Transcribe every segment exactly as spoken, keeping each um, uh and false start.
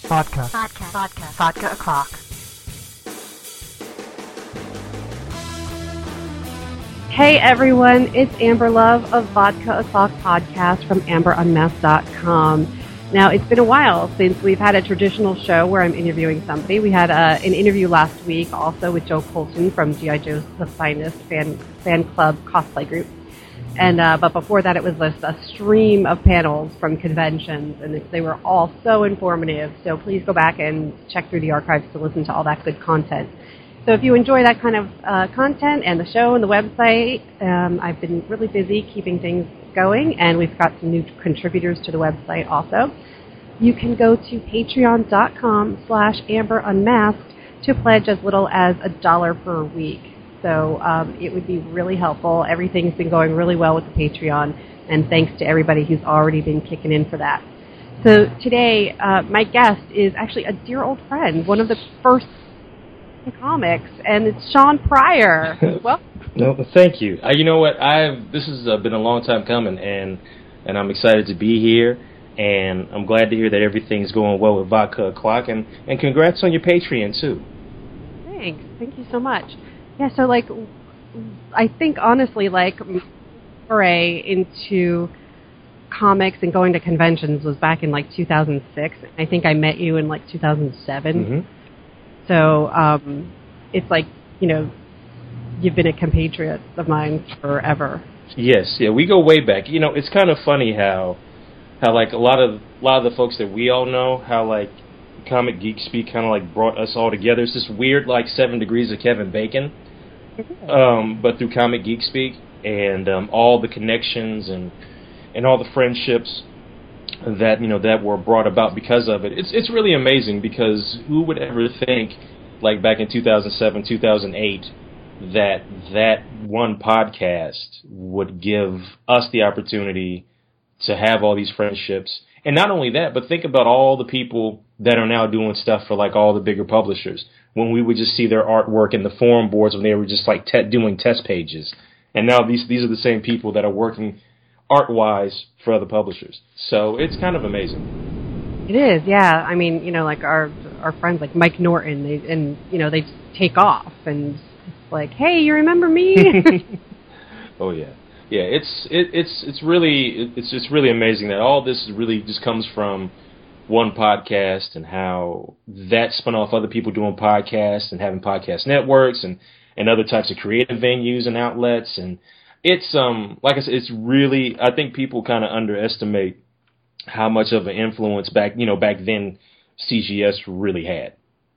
Vodka. Vodka. Vodka. Vodka o'clock. Hey everyone, it's Amber Love of Vodka O'Clock Podcast from amber unmasked dot com. Now, it's been a while since we've had a traditional show where I'm interviewing somebody. We had uh, an interview last week also with Joe Colton from G I. Joe's The Finest fan, fan club cosplay group. And uh, but before that, it was just a stream of panels from conventions, and they were all so informative. So please go back and check through the archives to listen to all that good content. So if you enjoy that kind of uh, content and the show and the website, um, I've been really busy keeping things going, and we've got some new contributors to the website also. You can go to patreon.com slash amberunmasked to pledge as little as a dollar per week. So um, it would be really helpful. Everything's been going really well with the Patreon, and thanks to everybody who's already been kicking in for that. So today, uh, my guest is actually a dear old friend, one of the first comics, and it's Sean Pryor. Well, no, thank you. Uh, you know what? I've this has uh, been a long time coming, and and I'm excited to be here, and I'm glad to hear that everything's going well with Vodka O'Clock, and and congrats on your Patreon too. Thanks, thank you so much. Yeah, so like, I think honestly, like, foray into comics and going to conventions was back in like two thousand six. I think I met you in like two thousand seven. Mm-hmm. So um, it's like, you know, you've been a compatriot of mine forever. Yes, yeah, we go way back. You know, it's kind of funny how, how like a lot of a lot of the folks that we all know, how like Comic Geek Speak kind of like brought us all together. It's this weird like seven degrees of Kevin Bacon, um, but through Comic Geek Speak, and um, all the connections and and all the friendships that you know that were brought about because of it. It's it's really amazing, because who would ever think, like back in two thousand seven, two thousand eight, that that one podcast would give us the opportunity to have all these friendships. And not only that, but think about all the people that are now doing stuff for like all the bigger publishers, when we would just see their artwork in the forum boards when they were just like te- doing test pages. And now these these are the same people that are working art-wise for other publishers. So it's kind of amazing. It is, yeah. I mean, you know, like our our friends like Mike Norton, they, and, you know, they just take off, and it's like, hey, you remember me? Oh, yeah. Yeah, it's it, it's it's really it's just really amazing that all this really just comes from one podcast, and how that spun off other people doing podcasts and having podcast networks and, and other types of creative venues and outlets. And it's um like I said, it's really, I think people kind of underestimate how much of an influence back you know back then C G S really had.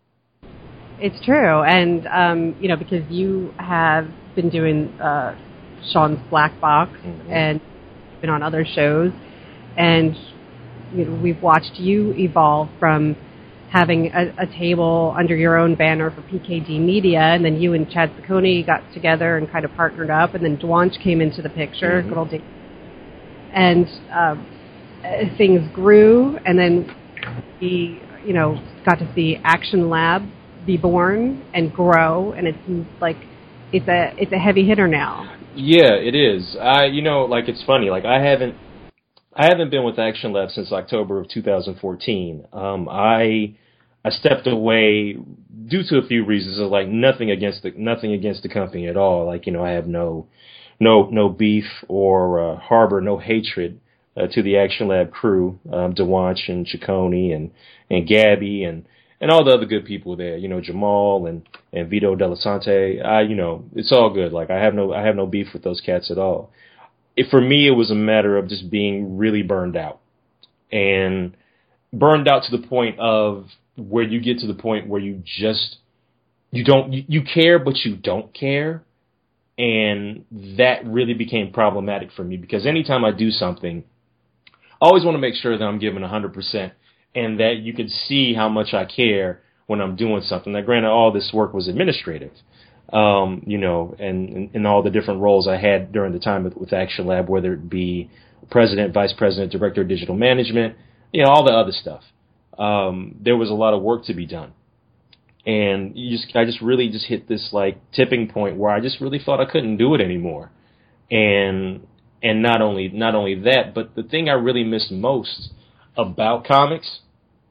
It's true, and um, you know, because you have been doing Uh, Sean's Black Box, mm-hmm. and been on other shows, and you know, we've watched you evolve from having a, a table under your own banner for P K D Media, and then you and Chad Ciccone got together and kind of partnered up, and then Dwanch came into the picture, mm-hmm. good old Dave. And um, things grew, and then we, you know, got to see Action Lab be born and grow, and it's like it's a it's a heavy hitter now. Yeah, it is. I, you know, like it's funny. Like I haven't, I haven't been with Action Lab since October of two thousand fourteen. Um, I, I stepped away due to a few reasons. Like nothing against the, nothing against the company at all. Like you know, I have no, no, no beef or uh, harbor no hatred uh, to the Action Lab crew, um, Dwanch and Ciccone and and Gabby and. And all the other good people there, you know, Jamal and, and Vito Delasante. I, you know, it's all good. Like I have no, I have no beef with those cats at all. It, for me, it was a matter of just being really burned out, and burned out to the point of where you get to the point where you just, you don't, you, you care, but you don't care. And that really became problematic for me, because anytime I do something, I always want to make sure that I'm giving a hundred percent. And that you can see how much I care when I'm doing something. Now, granted, all this work was administrative, um, you know, and, and, and all the different roles I had during the time with, with Action Lab, whether it be president, vice president, director of digital management, you know, all the other stuff. Um, there was a lot of work to be done. And you just, I just really just hit this like tipping point where I just really thought I couldn't do it anymore. And and not only not only that, but the thing I really missed most about comics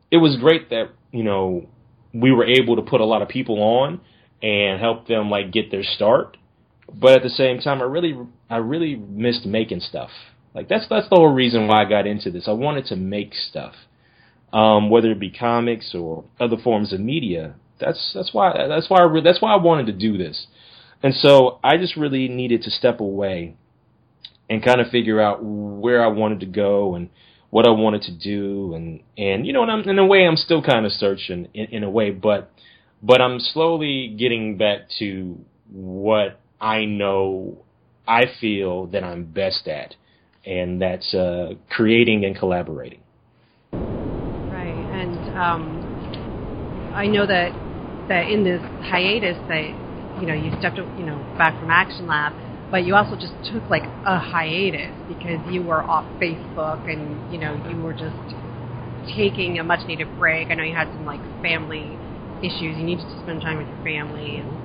it was great that, you know, we were able to put a lot of people on and help them like get their start. But at the same time, I really, I really missed making stuff. Like that's that's the whole reason why I got into this. I wanted to make stuff, um, whether it be comics or other forms of media. That's that's why that's why I re- that's why I wanted to do this. And so I just really needed to step away and kind of figure out where I wanted to go and what I wanted to do. And, and you know, and I'm, in a way, I'm still kind of searching in, in a way, but but I'm slowly getting back to what I know I feel that I'm best at, and that's uh, creating and collaborating. Right, and um, I know that that in this hiatus that you know you stepped you know back from Action Lab, but you also just took like a hiatus because you were off Facebook and you know you were just taking a much needed break. I know you had some like family issues. You needed to spend time with your family and.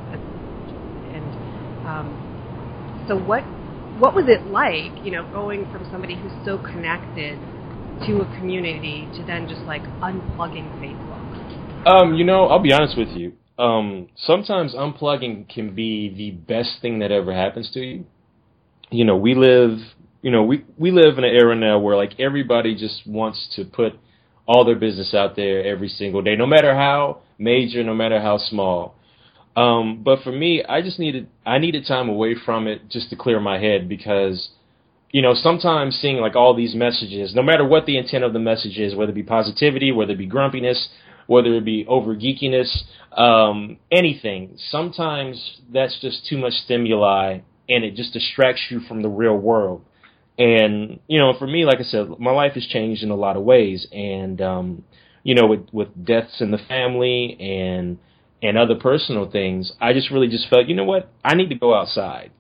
Um, so what what was it like, you know, going from somebody who's so connected to a community to then just like unplugging Facebook? Um, you know, I'll be honest with you. Um, sometimes unplugging can be the best thing that ever happens to you. You know, we live, you know, we, we live in an era now where like everybody just wants to put all their business out there every single day, no matter how major, no matter how small. Um, but for me, I just needed, I needed time away from it just to clear my head because, you know, sometimes seeing like all these messages, no matter what the intent of the message is, whether it be positivity, whether it be grumpiness, whether it be over geekiness, um, anything, sometimes that's just too much stimuli and it just distracts you from the real world. And, you know, for me, like I said, my life has changed in a lot of ways. And, um, you know, with, with deaths in the family and, and other personal things, I just really just felt, you know what, I need to go outside.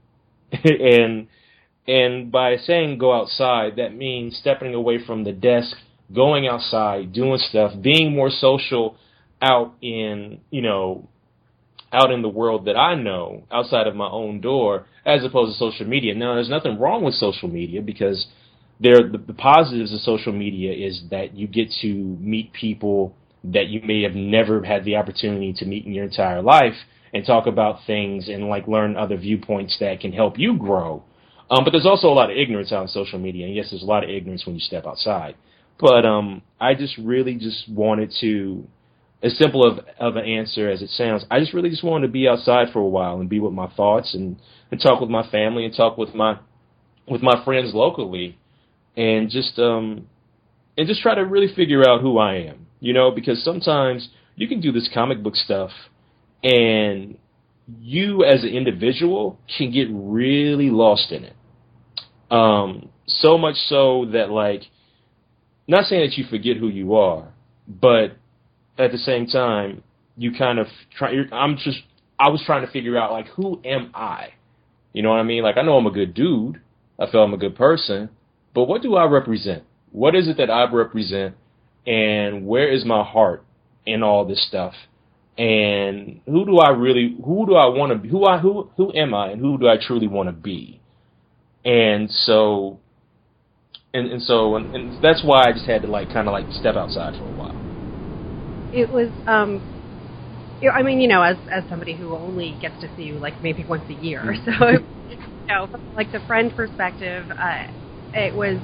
and and by saying go outside, that means stepping away from the desk, going outside, doing stuff, being more social out in, you know, out in the world that I know, outside of my own door, as opposed to social media. Now, there's nothing wrong with social media because there the, the positives of social media is that you get to meet people that you may have never had the opportunity to meet in your entire life and talk about things and like learn other viewpoints that can help you grow. Um, but there's also a lot of ignorance on social media. And yes, there's a lot of ignorance when you step outside. But um, I just really just wanted to, as simple of, of an answer as it sounds, I just really just wanted to be outside for a while and be with my thoughts and, and talk with my family and talk with my with my friends locally and just um and just try to really figure out who I am. You know, because sometimes you can do this comic book stuff and you as an individual can get really lost in it. Um, so much so that, like, not saying that you forget who you are, but at the same time, you kind of try, I'm just, I was trying to figure out, like, who am I? You know what I mean? Like, I know I'm a good dude. I feel I'm a good person. But what do I represent? What is it that I represent? And where is my heart in all this stuff? And who do I really, who do I want to be? Who I, who, who am I? And who do I truly want to be? And so, and, and so, and, and that's why I just had to like, kind of like step outside for a while. It was, um, you know, I mean, you know, as, as somebody who only gets to see you like maybe once a year. So, you know, from, like the friend perspective, uh, it was,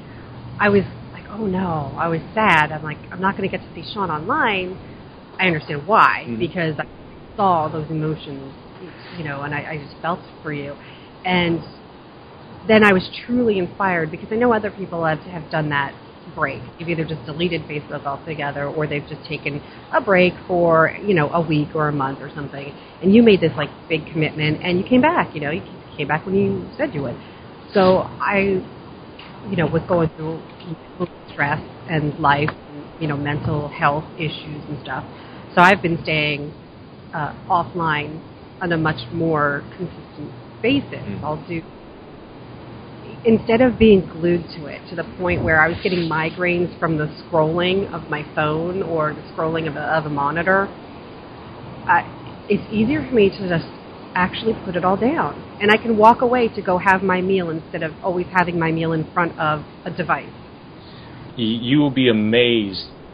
I was, oh no, I was sad. I'm like, I'm not going to get to see Sean online. I understand why, mm-hmm. because I saw those emotions, you know, and I, I just felt for you. And then I was truly inspired because I know other people have, have done that break. They've either just deleted Facebook altogether or they've just taken a break for, you know, a week or a month or something. And you made this like big commitment and you came back, you know, you came back when you said you would. So I, you know, was going through stress and life, and, you know, mental health issues and stuff. So I've been staying uh, offline on a much more consistent basis. Mm-hmm. I'll do, instead of being glued to it to the point where I was getting migraines from the scrolling of my phone or the scrolling of a, of a monitor, uh, it's easier for me to just actually put it all down. And I can walk away to go have my meal instead of always having my meal in front of a device. You will be amazed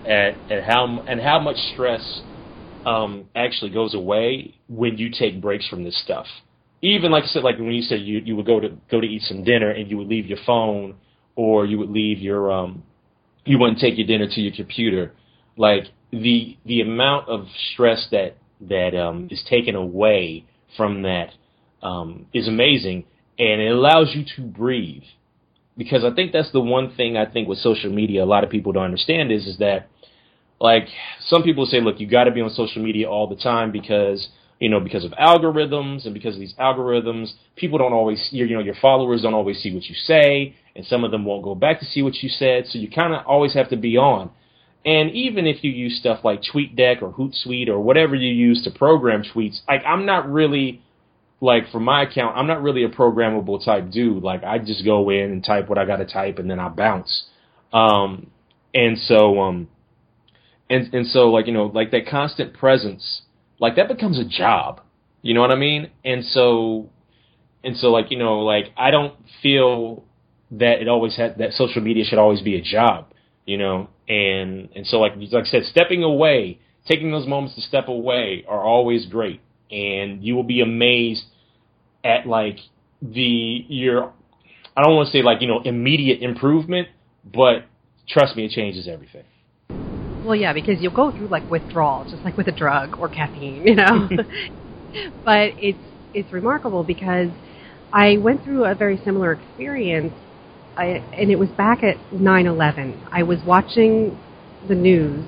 at, at how and how much stress um, actually goes away when you take breaks from this stuff. Even like I said, like when you said you, you would go to go to eat some dinner and you would leave your phone or you would leave your um, you wouldn't take your dinner to your computer. Like the the amount of stress that that um, is taken away from that um, is amazing, and it allows you to breathe. Because I think that's the one thing I think with social media a lot of people don't understand is is that, like, some people say, look, you got to be on social media all the time because, you know, because of algorithms, and because of these algorithms, people don't always, you know, your followers don't always see what you say, and some of them won't go back to see what you said, so you kind of always have to be on. And even if you use stuff like TweetDeck or Hootsuite or whatever you use to program tweets, like, I'm not really... Like, for my account, I'm not really a programmable type dude. Like, I just go in and type what I got to type, and then I bounce. Um, and so, um, and and so, like, you know, like that constant presence, like that becomes a job. You know what I mean? And so, and so, like, you know, like I don't feel that it always had that social media should always be a job. You know, and and so, like like I said, stepping away, taking those moments to step away are always great. And you will be amazed at, like, the, your, I don't want to say, like, you know, immediate improvement, but trust me, it changes everything. Well, yeah, because you'll go through, like, withdrawal, just like with a drug or caffeine, you know. But it's it's remarkable because I went through a very similar experience, I, and it was back at nine eleven. I was watching the news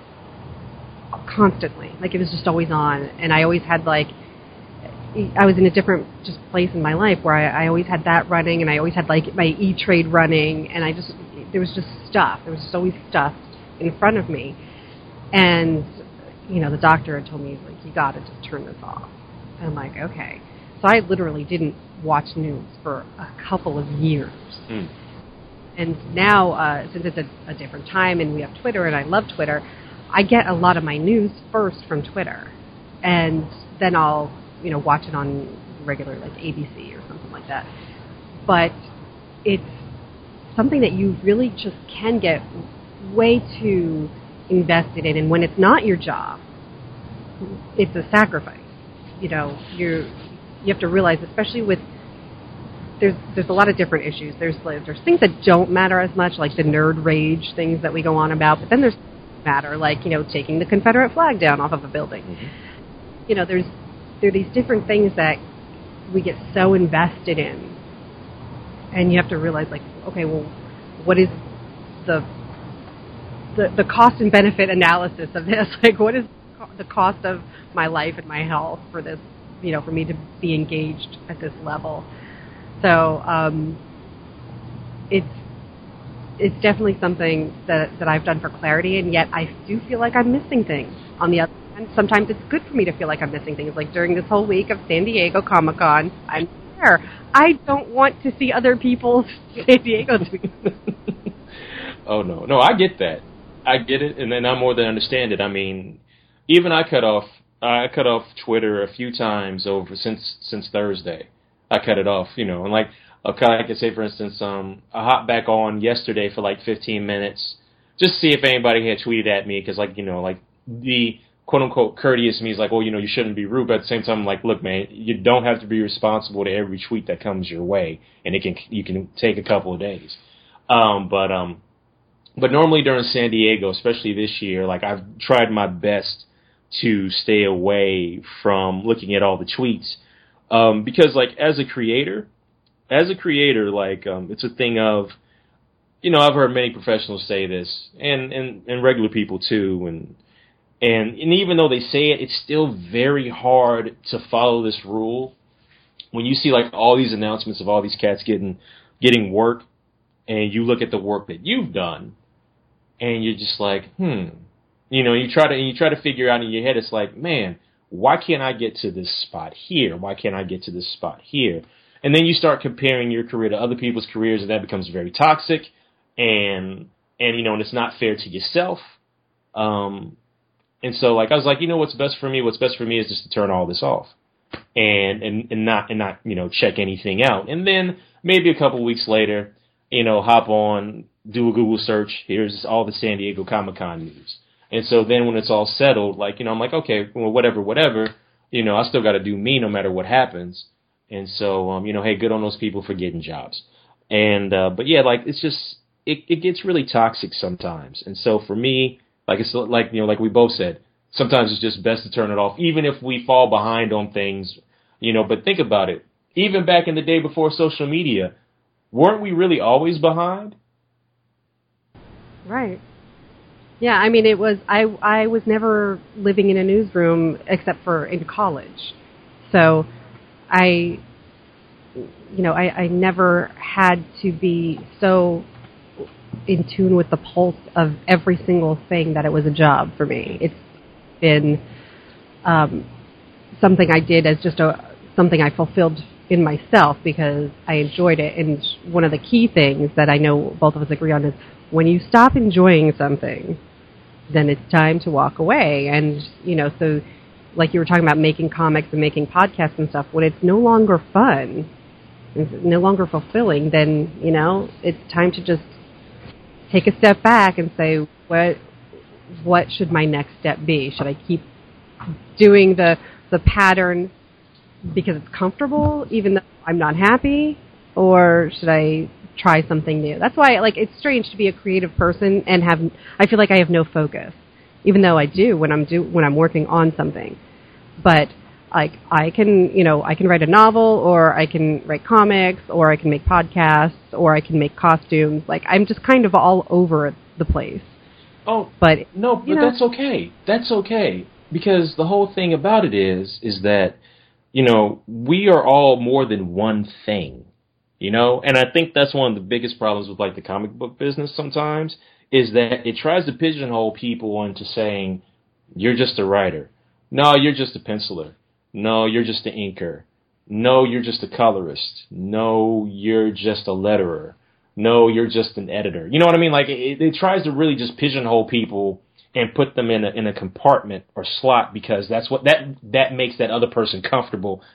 constantly, like it was just always on, and I always had like I was in a different just place in my life where I, I always had that running, and I always had like my E-Trade running, and I just there was just stuff there was just always stuff in front of me, and you know the doctor had told me, like, you got to just turn this off, and I'm like, okay. So I literally didn't watch news for a couple of years. mm. And now uh, since it's a, a different time and we have Twitter, and I love Twitter, I get a lot of my news first from Twitter, and then I'll, you know, watch it on regular, like A B C or something like that. But it's something that you really just can get way too invested in, and when it's not your job, it's a sacrifice. You know, you you have to realize, especially with there's there's a lot of different issues. There's there's things that don't matter as much, like the nerd rage things that we go on about, but then there's matter, like, you know, taking the Confederate flag down off of a building. Mm-hmm. You know, there's there are these different things that we get so invested in, and you have to realize, like, okay, well, what is the the, the cost and benefit analysis of this? Like, what is the cost of my life and my health for this, you know, for me to be engaged at this level? So um, it's it's definitely something that that I've done for clarity, and yet I do feel like I'm missing things. On the other hand, sometimes it's good for me to feel like I'm missing things. Like during this whole week of San Diego Comic-Con, I'm there. I don't want to see other people's San Diego tweets. Oh, no. No, I get that. I get it, and then I more than understand it. I mean, even I cut off I cut off Twitter a few times over since since Thursday. I cut it off, you know, and like, okay, I could say, for instance, um, I hopped back on yesterday for like fifteen minutes, just to see if anybody had tweeted at me, because, like, you know, like, the quote-unquote courteous me is like, well, you know, you shouldn't be rude, but at the same time, I'm like, look, man, you don't have to be responsible to every tweet that comes your way, and it can you can take a couple of days. Um, but um, but normally during San Diego, especially this year, like, I've tried my best to stay away from looking at all the tweets, um, because, like, as a creator, As a creator, like, um, it's a thing of, you know, I've heard many professionals say this, and, and, and regular people too, and, and and even though they say it, it's still very hard to follow this rule. When you see, like, all these announcements of all these cats getting getting work, and you look at the work that you've done, and you're just like, hmm, you know, you try to and you try to figure out in your head, it's like, man, why can't I get to this spot here? Why can't I get to this spot here? And then you start comparing your career to other people's careers, and that becomes very toxic, and and you know, and it's not fair to yourself. Um, and so, like, I was like, you know, what's best for me? What's best for me is just to turn all this off, and and and not and not you know check anything out. And then maybe a couple weeks later, you know, hop on, do a Google search. Here's all the San Diego Comic-Con news. And so then when it's all settled, like, you know, I'm like, okay, well, whatever, whatever, you know, I still got to do me no matter what happens. And so, um, you know, hey, good on those people for getting jobs. And, uh, but yeah, like, it's just, it, it gets really toxic sometimes. And so for me, like, it's like, you know, like we both said, sometimes it's just best to turn it off, even if we fall behind on things, you know, but think about it. Even back in the day before social media, weren't we really always behind? Right. Yeah, I mean, it was, I, I was never living in a newsroom except for in college. So I, you know, I, I never had to be so in tune with the pulse of every single thing that it was a job for me. It's been um, something I did as just a something I fulfilled in myself because I enjoyed it. And one of the key things that I know both of us agree on is when you stop enjoying something, then it's time to walk away. And, you know, so like you were talking about making comics and making podcasts and stuff, when it's no longer fun, it's no longer fulfilling, then, you know, it's time to just take a step back and say, what what should my next step be? Should I keep doing the the pattern because it's comfortable, even though I'm not happy, or should I try something new? That's why, like, it's strange to be a creative person and have. I feel like I have no focus, even though I do when I'm do when I'm working on something. But like, I can, you know, I can write a novel, or I can write comics, or I can make podcasts, or I can make costumes. Like, I'm just kind of all over the place. Oh, but no, but you know, that's okay. That's okay. Because the whole thing about it is, is that, you know, we are all more than one thing, you know? And I think that's one of the biggest problems with, like, the comic book business sometimes, is that it tries to pigeonhole people into saying, you're just a writer. No, you're just a penciler. No, you're just an inker. No, you're just a colorist. No, you're just a letterer. No, you're just an editor. You know what I mean? Like, it, it tries to really just pigeonhole people and put them in a, in a compartment or slot because that's what that that makes that other person comfortable.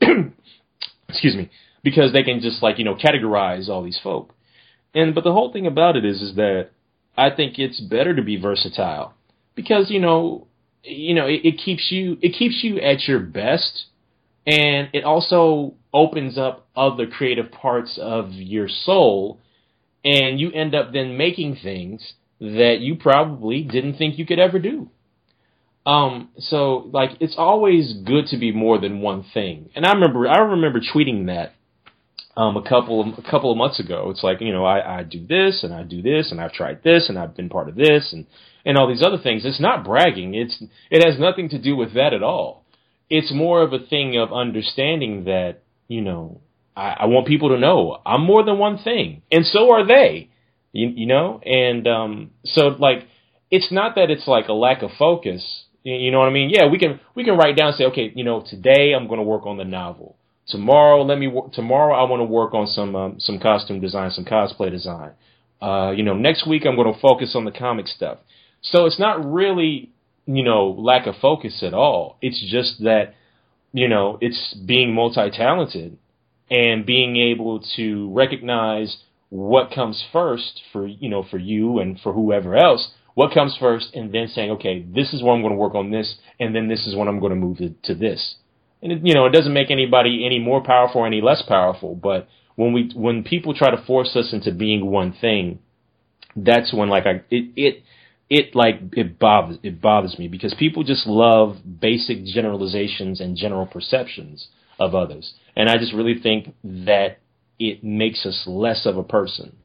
Excuse me, because they can just, like, you know, categorize all these folk. And but the whole thing about it is is that I think it's better to be versatile because, you know, you know, it, it keeps you it keeps you at your best, and it also opens up other creative parts of your soul. And you end up then making things that you probably didn't think you could ever do. Um, so, like, it's always good to be more than one thing. And I remember, I remember tweeting that um, a couple of, a couple of months ago. It's like, you know, I, I do this and I do this and I've tried this and I've been part of this and, and all these other things. It's not bragging. It's it has nothing to do with that at all. It's more of a thing of understanding that, you know, I, I want people to know I'm more than one thing, and so are they, you, you know? And um, so, like, it's not that it's like a lack of focus, you, you know what I mean? Yeah, we can we can write down and say, okay, you know, today I'm going to work on the novel. Tomorrow, let me work, tomorrow I want to work on some um, some costume design, some cosplay design. Uh, you know, next week I'm going to focus on the comic stuff. So it's not really, you know, lack of focus at all. It's just that, you know, it's being multi-talented. And being able to recognize what comes first for, you know, for you and for whoever else, what comes first, and then saying, okay, this is where I'm going to work on this, and then this is when I'm going to move to, to this. And, it, you know, it doesn't make anybody any more powerful or any less powerful, but when we when people try to force us into being one thing, that's when, like, I, it, it, it, like, it bothers, it bothers me because people just love basic generalizations and general perceptions of others. And I just really think that it makes us less of a person.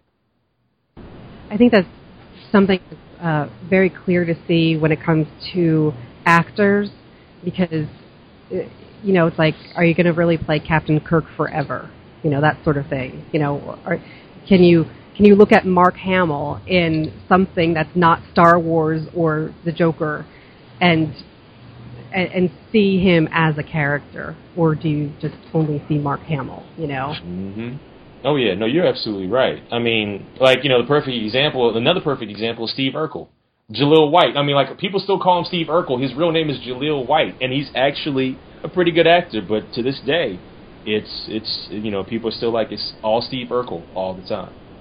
I think that's something uh, very clear to see when it comes to actors, because, you know, it's like, are you going to really play Captain Kirk forever? You know, that sort of thing. You know, or can you can you look at Mark Hamill in something that's not Star Wars or the Joker and And, and see him as a character, or do you just only see Mark Hamill, you know? Mm-hmm. Oh, yeah. No, you're absolutely right. I mean, like, you know, the perfect example, another perfect example is Steve Urkel. Jaleel White. I mean, like, people still call him Steve Urkel. His real name is Jaleel White, and he's actually a pretty good actor, but to this day, it's, it's you know, people are still like, it's all Steve Urkel all the time.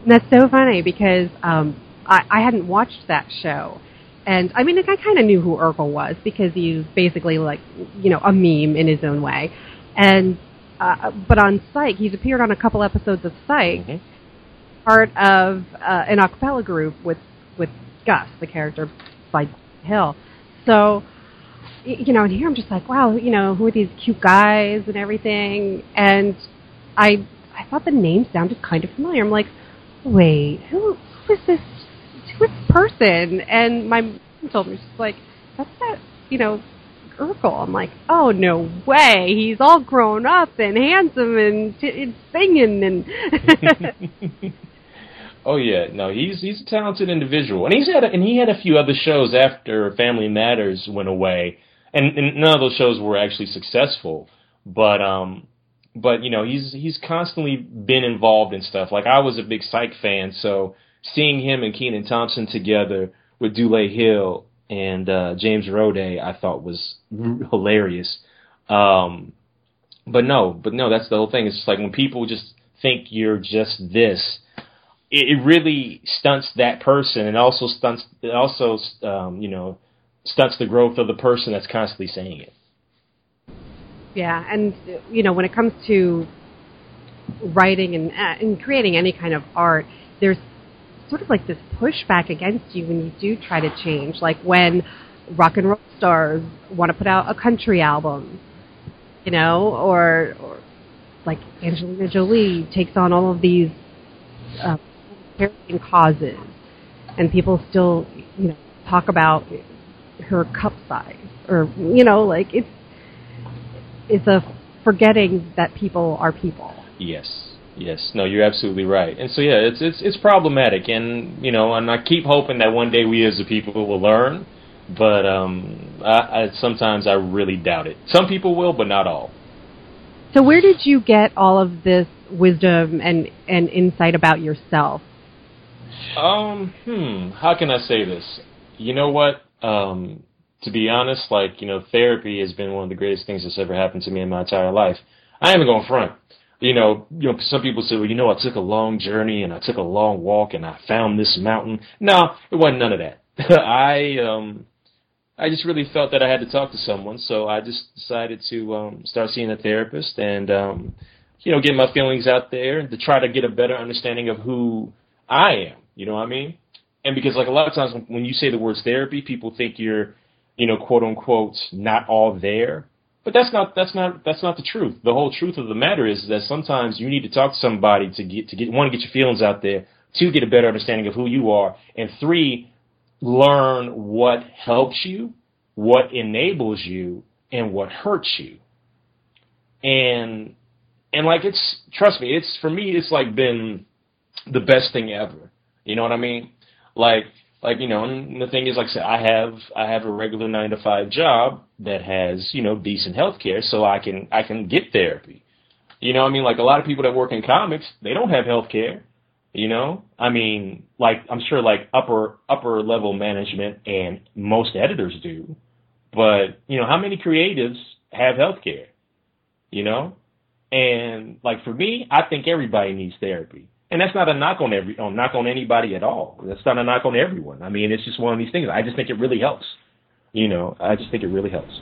And that's so funny because um, I, I hadn't watched that show. And, I mean, like, I kind of knew who Urkel was because he's basically, like, you know, a meme in his own way. And, uh, but on Psych, he's appeared on a couple episodes of Psych, mm-hmm. part of uh, an a cappella group with, with Gus, the character by Hill. So, you know, and here I'm just like, wow, you know, who are these cute guys and everything? And I I thought the name sounded kind of familiar. I'm like, wait, who, who is this, who is this person? And my mom told me, she's like, that's that, you know, Urkel. I'm like, oh, no way. He's all grown up and handsome and, t- and singing. and Oh, yeah. No, he's he's a talented individual. And he's had a, and he had a few other shows after Family Matters went away. And, and none of those shows were actually successful, but um, but you know he's he's constantly been involved in stuff. Like I was a big Psych fan, so seeing him and Kenan Thompson together with Dule Hill and uh, James Roday, I thought was r- hilarious. Um, but no, but no, that's the whole thing. It's just like when people just think you're just this, it, it really stunts that person, and also stunts it also um, you know. stunts the growth of the person that's constantly saying it. Yeah, and, you know, when it comes to writing and, uh, and creating any kind of art, there's sort of like this pushback against you when you do try to change. Like when rock and roll stars want to put out a country album, you know, or, or like Angelina Jolie takes on all of these uh, causes, and people still, you know, talk about her cup size, or you know, like it's it's a forgetting that people are people. Yes, yes, no, you're absolutely right. And so yeah, it's it's it's problematic, and you know, and I keep hoping that one day we as a people will learn, but um, I, I sometimes I really doubt it. Some people will, but not all. So where did you get all of this wisdom and and insight about yourself? Um, hmm, how can I say this? You know what? Um, to be honest, like, you know, therapy has been one of the greatest things that's ever happened to me in my entire life. I ain't going front. You know, you know, some people say, well, you know, I took a long journey and I took a long walk and I found this mountain. No, it wasn't none of that. I, um, I just really felt that I had to talk to someone. So I just decided to, um, start seeing a therapist and, um, you know, get my feelings out there and to try to get a better understanding of who I am. You know what I mean? And because, like, a lot of times when you say the words therapy, people think you're, you know, quote unquote, not all there. But that's not that's not that's not the truth. The whole truth of the matter is that sometimes you need to talk to somebody to get to get one, get your feelings out there, two, get a better understanding of who you are, and three, learn what helps you, what enables you, and what hurts you. And and like it's trust me, it's for me it's like been the best thing ever. You know what I mean? Like, like you know, and the thing is, like I said, I have I have a regular nine to five job that has, you know, decent health care, so I can I can get therapy. You know what I mean? Like a lot of people that work in comics, they don't have health care. You know, I mean, like I'm sure like upper upper level management and most editors do, but you know, how many creatives have health care? You know, and like for me, I think everybody needs therapy. And that's not a knock on every, on knock on anybody at all. That's not a knock on everyone. I mean, it's just one of these things. I just think it really helps. You know, I just think it really helps.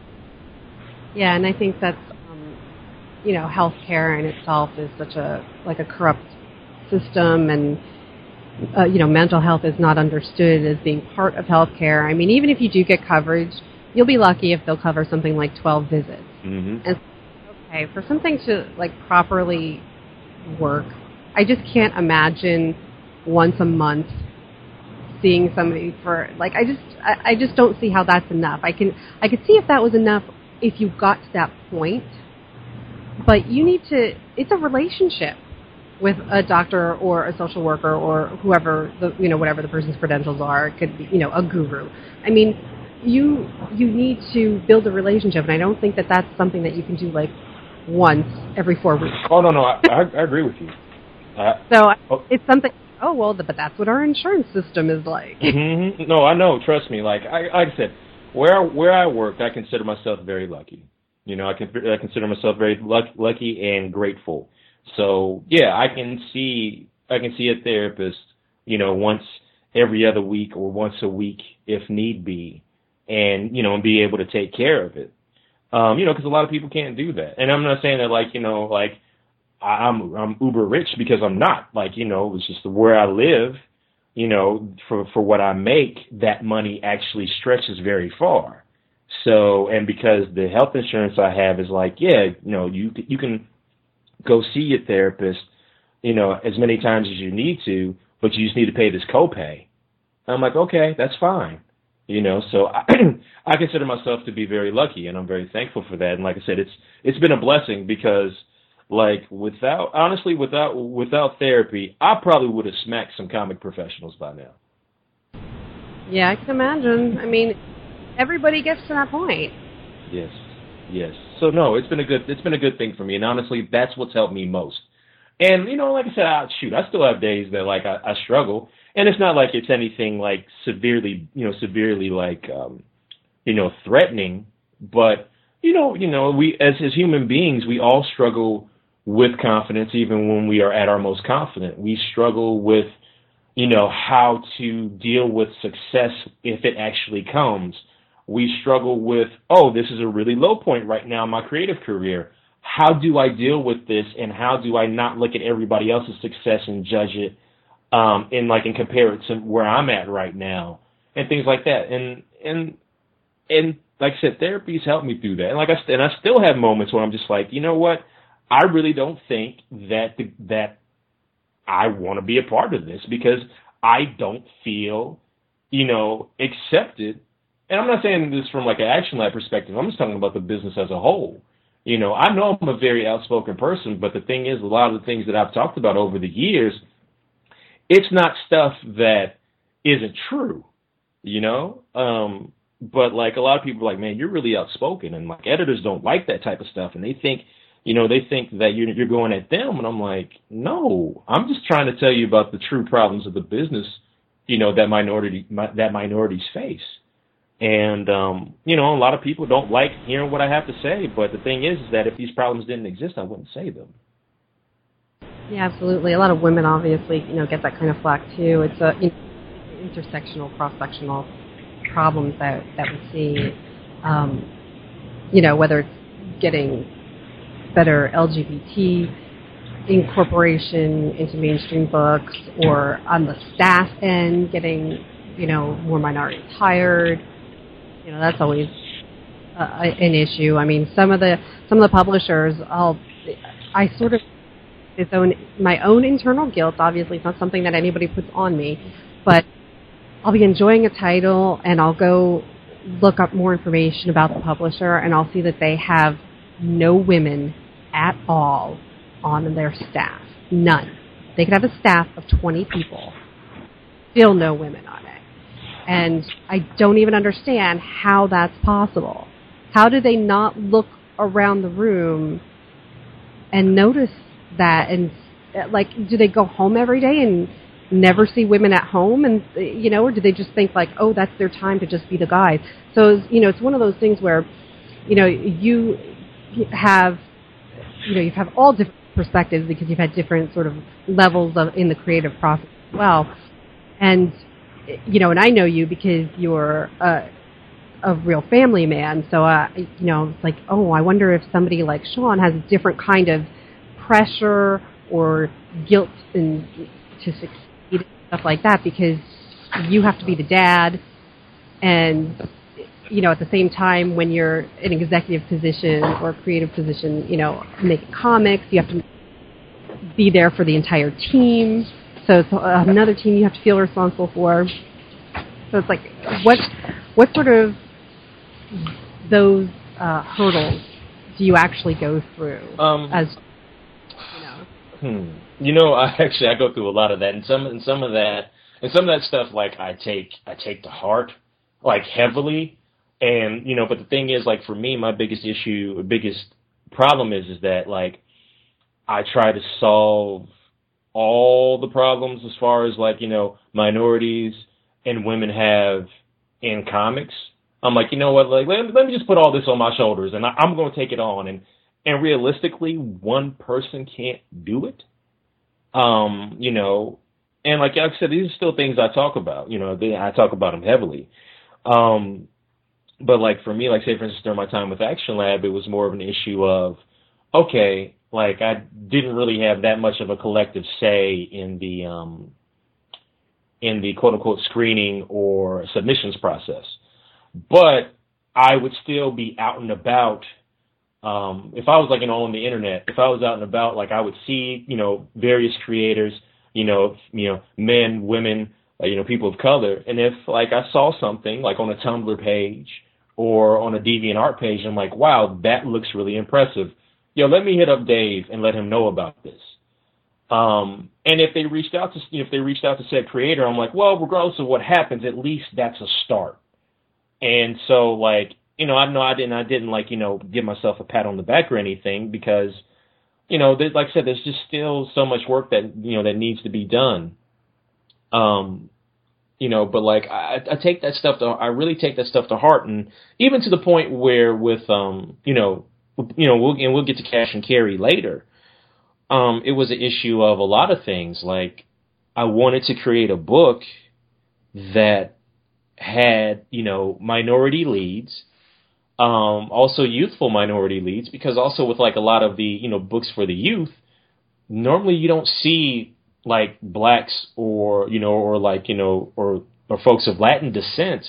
Yeah, and I think that's, um, you know, healthcare in itself is such a like a corrupt system, and uh, you know, mental health is not understood as being part of healthcare. I mean, even if you do get coverage, you'll be lucky if they'll cover something like twelve visits. Mm-hmm. And okay, for something to like properly work, I just can't imagine once a month seeing somebody for like I just I, I just don't see how that's enough. I can I could see if that was enough if you got to that point, but you need to. It's a relationship with a doctor or a social worker or whoever the you know whatever the person's credentials are. It could be you know a guru. I mean, you you need to build a relationship, and I don't think that that's something that you can do like once every four weeks. Oh no no I, I, I agree with you. Uh, so oh. It's something. Oh well, but that's what our insurance system is like. Mm-hmm. No, I know. Trust me. Like I, like I said, where where I work, I consider myself very lucky. You know, I can I consider myself very luck, lucky and grateful. So yeah, I can see I can see a therapist, you know, once every other week or once a week if need be, and, you know, and be able to take care of it. Um, you know, because a lot of people can't do that. And I'm not saying that, like, you know, like, I'm I'm uber rich, because I'm not. Like, you know, it's just where I live, you know, for, for what I make, that money actually stretches very far. So, and because the health insurance I have is like, yeah, you know, you you can go see your therapist, you know, as many times as you need to, but you just need to pay this copay. I'm like, okay, that's fine. You know, so I, I consider myself to be very lucky, and I'm very thankful for that. And like I said, it's it's been a blessing, because, like, without honestly, without without therapy, I probably would have smacked some comic professionals by now. Yeah, I can imagine. I mean, everybody gets to that point. Yes, yes. So no, it's been a good it's been a good thing for me, and honestly, that's what's helped me most. And, you know, like I said, I, shoot, I still have days that, like, I, I struggle. And it's not like it's anything, like, severely, you know, severely, like, um, you know, threatening. But, you know, you know, we, as, as human beings, we all struggle with confidence, even when we are at our most confident. We struggle with, you know, how to deal with success if it actually comes. We struggle with, oh, this is a really low point right now in my creative career. How do I deal with this, and how do I not look at everybody else's success and judge it, um, and like and compare it to where I'm at right now, and things like that. And and and like I said, therapy's helped me through that. And like I and I still have moments where I'm just like, you know what, I really don't think that the, that I want to be a part of this, because I don't feel, you know, accepted. And I'm not saying this from like an Action Lab perspective. I'm just talking about the business as a whole. You know, I know I'm a very outspoken person, but the thing is, a lot of the things that I've talked about over the years, it's not stuff that isn't true, you know? Um, but, like, a lot of people are like, man, you're really outspoken, and, like, editors don't like that type of stuff, and they think, you know, they think that you're, you're going at them, and I'm like, no, I'm just trying to tell you about the true problems of the business, you know, that minority that minorities face. And, um, you know, a lot of people don't like hearing what I have to say, but the thing is, is that if these problems didn't exist, I wouldn't say them. Yeah, absolutely. A lot of women obviously, you know, get that kind of flack too. It's a you know, intersectional, cross-sectional problems that, that we see, um, you know, whether it's getting better L G B T incorporation into mainstream books, or on the staff end, getting, you know, more minorities hired. You know, that's always uh, an issue. I mean, some of the some of the publishers, I'll, I sort of, it's own my own internal guilt. Obviously, it's not something that anybody puts on me, but I'll be enjoying a title, and I'll go look up more information about the publisher, and I'll see that they have no women at all on their staff. None. They could have a staff of twenty people, still no women on it. And I don't even understand how that's possible. How do they not look around the room and notice that? And, like, do they go home every day and never see women at home? And, you know, or do they just think, like, oh, that's their time to just be the guys? So, you know, it's one of those things where, you know, you have, you know, you have all different perspectives, because you've had different sort of levels of in the creative process as well. And, you know, and I know you because you're a, a real family man. So, uh, you know, it's like, oh, I wonder if somebody like Sean has a different kind of pressure or guilt in, to succeed and stuff like that, because you have to be the dad. And, you know, at the same time, when you're in an executive position or a creative position, you know, making comics, you have to be there for the entire team. So it's another team you have to feel responsible for. So it's like, what what sort of those uh, hurdles do you actually go through? Um, as you know, hmm. you know, I actually I go through a lot of that, and some and some of that and some of that stuff, like I take I take to heart, like heavily. And you know, but the thing is, like for me, my biggest issue, biggest problem is is that like I try to solve all the problems as far as like, you know, minorities and women have in comics. I'm like, you know what, like let, let me just put all this on my shoulders, and I, I'm going to take it on. And and realistically, one person can't do it. Um, you know, and like I said, these are still things I talk about. You know, they, I talk about them heavily. Um, but like for me, like say for instance during my time with Action Lab, it was more of an issue of, okay, like I didn't really have that much of a collective say in the um, in the quote unquote screening or submissions process, but I would still be out and about. Um, if I was like, you know, on the internet, if I was out and about, like I would see, you know, various creators, you know, you know, men, women, uh, you know, people of color. And if like I saw something like on a Tumblr page or on a DeviantArt page, I'm like, wow, that looks really impressive. Yo, let me hit up Dave and let him know about this. Um, and if they reached out to, if they reached out to said creator, I'm like, well, regardless of what happens, at least that's a start. And so like, you know, I know I didn't, I didn't like, you know, give myself a pat on the back or anything because, you know, there, like I said, there's just still so much work that, you know, that needs to be done. Um, you know, but like, I, I take that stuff to, I really take that stuff to heart. And even to the point where with, um, you know, you know, we'll, and we'll get to cash and carry later. Um, it was an issue of a lot of things. Like I wanted to create a book that had, you know, minority leads. Um, also youthful minority leads, because also with like a lot of the, you know, books for the youth, normally you don't see like blacks or, you know, or like, you know, or, or folks of Latin descent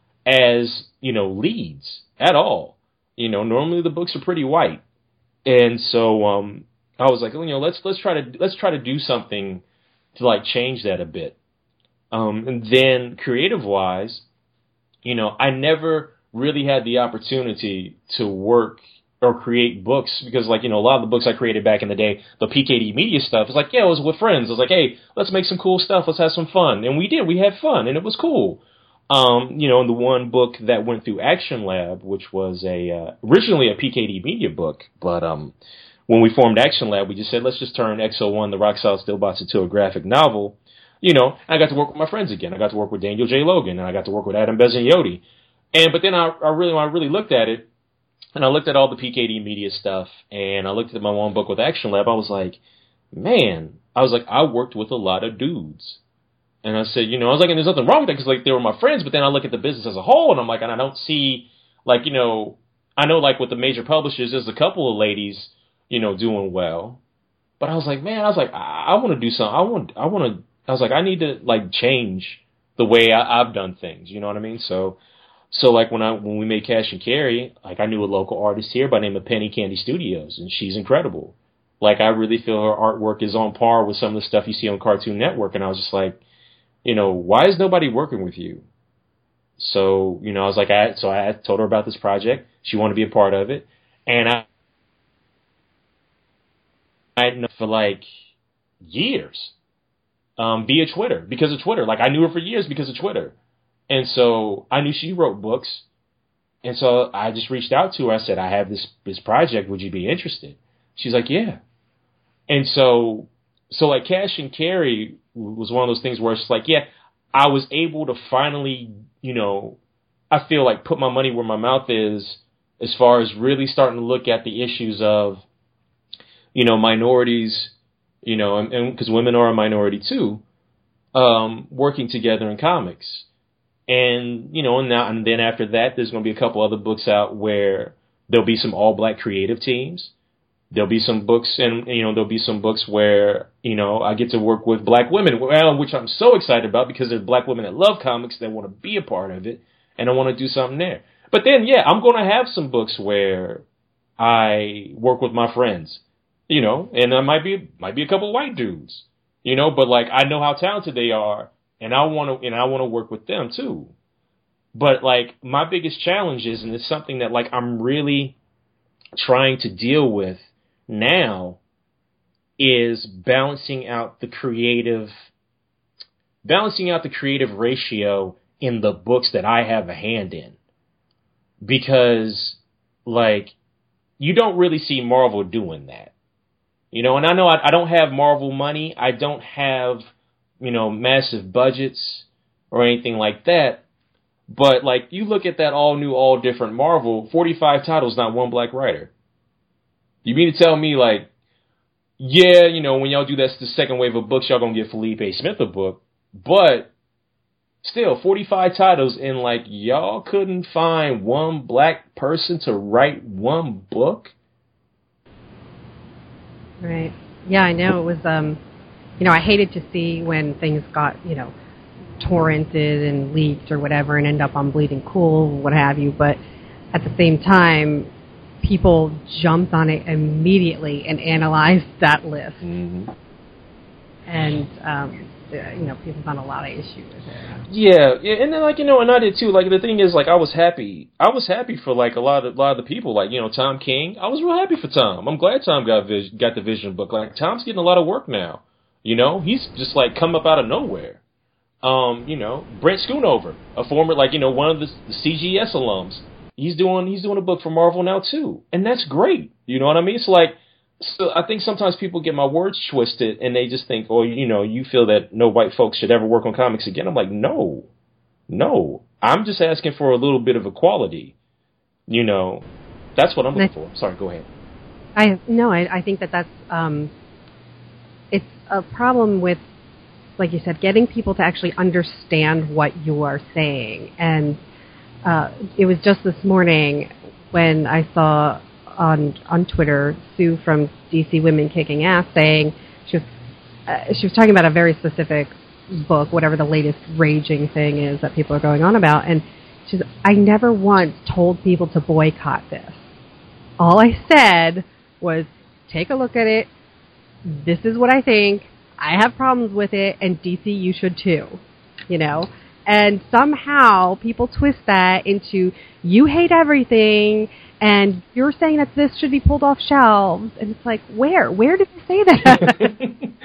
as, you know, leads at all. You know, normally the books are pretty white. And so, um, I was like, you know, let's, let's try to, let's try to do something to like change that a bit. Um, and then creative wise, you know, I never really had the opportunity to work or create books because, like, you know, a lot of the books I created back in the day, the P K D Media stuff, it's like, yeah, it was with friends. I was like, hey, let's make some cool stuff. Let's have some fun. And we did. We had fun, and it was cool. Um, you know, and the one book that went through Action Lab, which was a uh, originally a P K D Media book, but um, when we formed Action Lab, we just said, let's just turn X O one, the Rock Solid Stillbots, into a graphic novel. You know, and I got to work with my friends again. I got to work with Daniel J. Logan, and I got to work with Adam Bezanyotti. And but then I, I really, when I really looked at it, and I looked at all the P K D Media stuff, and I looked at my one book with Action Lab, I was like, man, I was like, I worked with a lot of dudes. And I said, you know, I was like, and there's nothing wrong with that because, like, they were my friends, but then I look at the business as a whole, and I'm like, and I don't see, like, you know, I know, like, with the major publishers, there's a couple of ladies, you know, doing well. But I was like, man, I was like, I, I want to do something. I want, I want to, I was like, I need to, like, change the way I, I've done things, you know what I mean? So, So like when I when we made Cash and Carry, like I knew a local artist here by the name of Penny Candy Studios, and she's incredible. Like I really feel her artwork is on par with some of the stuff you see on Cartoon Network, and I was just like, you know, why is nobody working with you? So you know, I was like, I so I told her about this project. She wanted to be a part of it, and I I had known her for like years um, via Twitter because of Twitter. Like I knew her for years because of Twitter. And so I knew she wrote books. And so I just reached out to her. I said, I have this, this project. Would you be interested? She's like, yeah. And so, so like Cash and Carry was one of those things where it's like, yeah, I was able to finally, you know, I feel like put my money where my mouth is as far as really starting to look at the issues of, you know, minorities, you know, and because women are a minority too, um, working together in comics. And, you know, and, now, and then after that, there's going to be a couple other books out where there'll be some all-black creative teams. There'll be some books, and, you know, there'll be some books where, you know, I get to work with black women, which I'm so excited about because there's black women that love comics that want to be a part of it, and I want to do something there. But then, yeah, I'm going to have some books where I work with my friends, you know, and there might be, might be a couple of white dudes, you know, but, like, I know how talented they are. And I want to, and I want to work with them too. But like my biggest challenge is, and it's something that like I'm really trying to deal with now, is balancing out the creative, balancing out the creative ratio in the books that I have a hand in. Because like you don't really see Marvel doing that, you know. And I know I, I don't have Marvel money. I don't have, you know, massive budgets or anything like that. But, like, you look at that all new, all different Marvel, forty-five titles, not one black writer. You mean to tell me, like, yeah, you know, when y'all do that, the second wave of books, y'all gonna get Felipe Smith a book, but still, forty-five titles, and like y'all couldn't find one black person to write one book. Right. Yeah, I know. It was, um, you know, I hated to see when things got, you know, torrented and leaked or whatever and end up on Bleeding Cool, what have you. But at the same time, people jumped on it immediately and analyzed that list. Mm-hmm. And, um, you know, people found a lot of issue with it. Yeah, yeah, and then like you know, and I did too. Like the thing is, like I was happy. I was happy for like a lot of a lot of the people. Like you know, Tom King. I was real happy for Tom. I'm glad Tom got vis- got the Vision book. Like Tom's getting a lot of work now. You know, he's just like come up out of nowhere. Um, you know, Brent Schoonover, a former like you know one of the, the C G S alums. He's doing he's doing a book for Marvel now too, and that's great. You know what I mean? It's like. So I think sometimes people get my words twisted and they just think, oh, you know, you feel that no white folks should ever work on comics again. I'm like, no, no. I'm just asking for a little bit of equality. You know, that's what I'm looking for. Sorry, go ahead. I no, I, I think that that's um, it's a problem with, like you said, getting people to actually understand what you are saying. And uh, it was just this morning when I saw on on Twitter Sue from D C Women Kicking Ass saying she was uh, she was talking about a very specific book, whatever the latest raging thing is that people are going on about, and she's I never once told people to boycott this. All I said was take a look at it. This is what I think. I have problems with it, and D C you should too. You know. And somehow people twist that into you hate everything and you're saying that this should be pulled off shelves. And it's like, where? Where did you say that?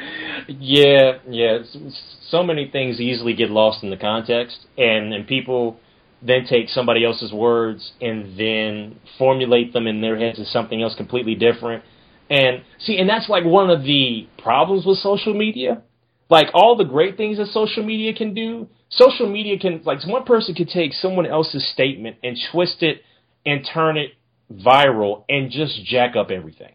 yeah, yeah. So many things easily get lost in the context. And, and people then take somebody else's words and then formulate them in their heads as something else completely different. And see, and that's like one of the problems with social media. Like all the great things that social media can do, social media can, like one person could take someone else's statement and twist it and turn it viral and just jack up everything.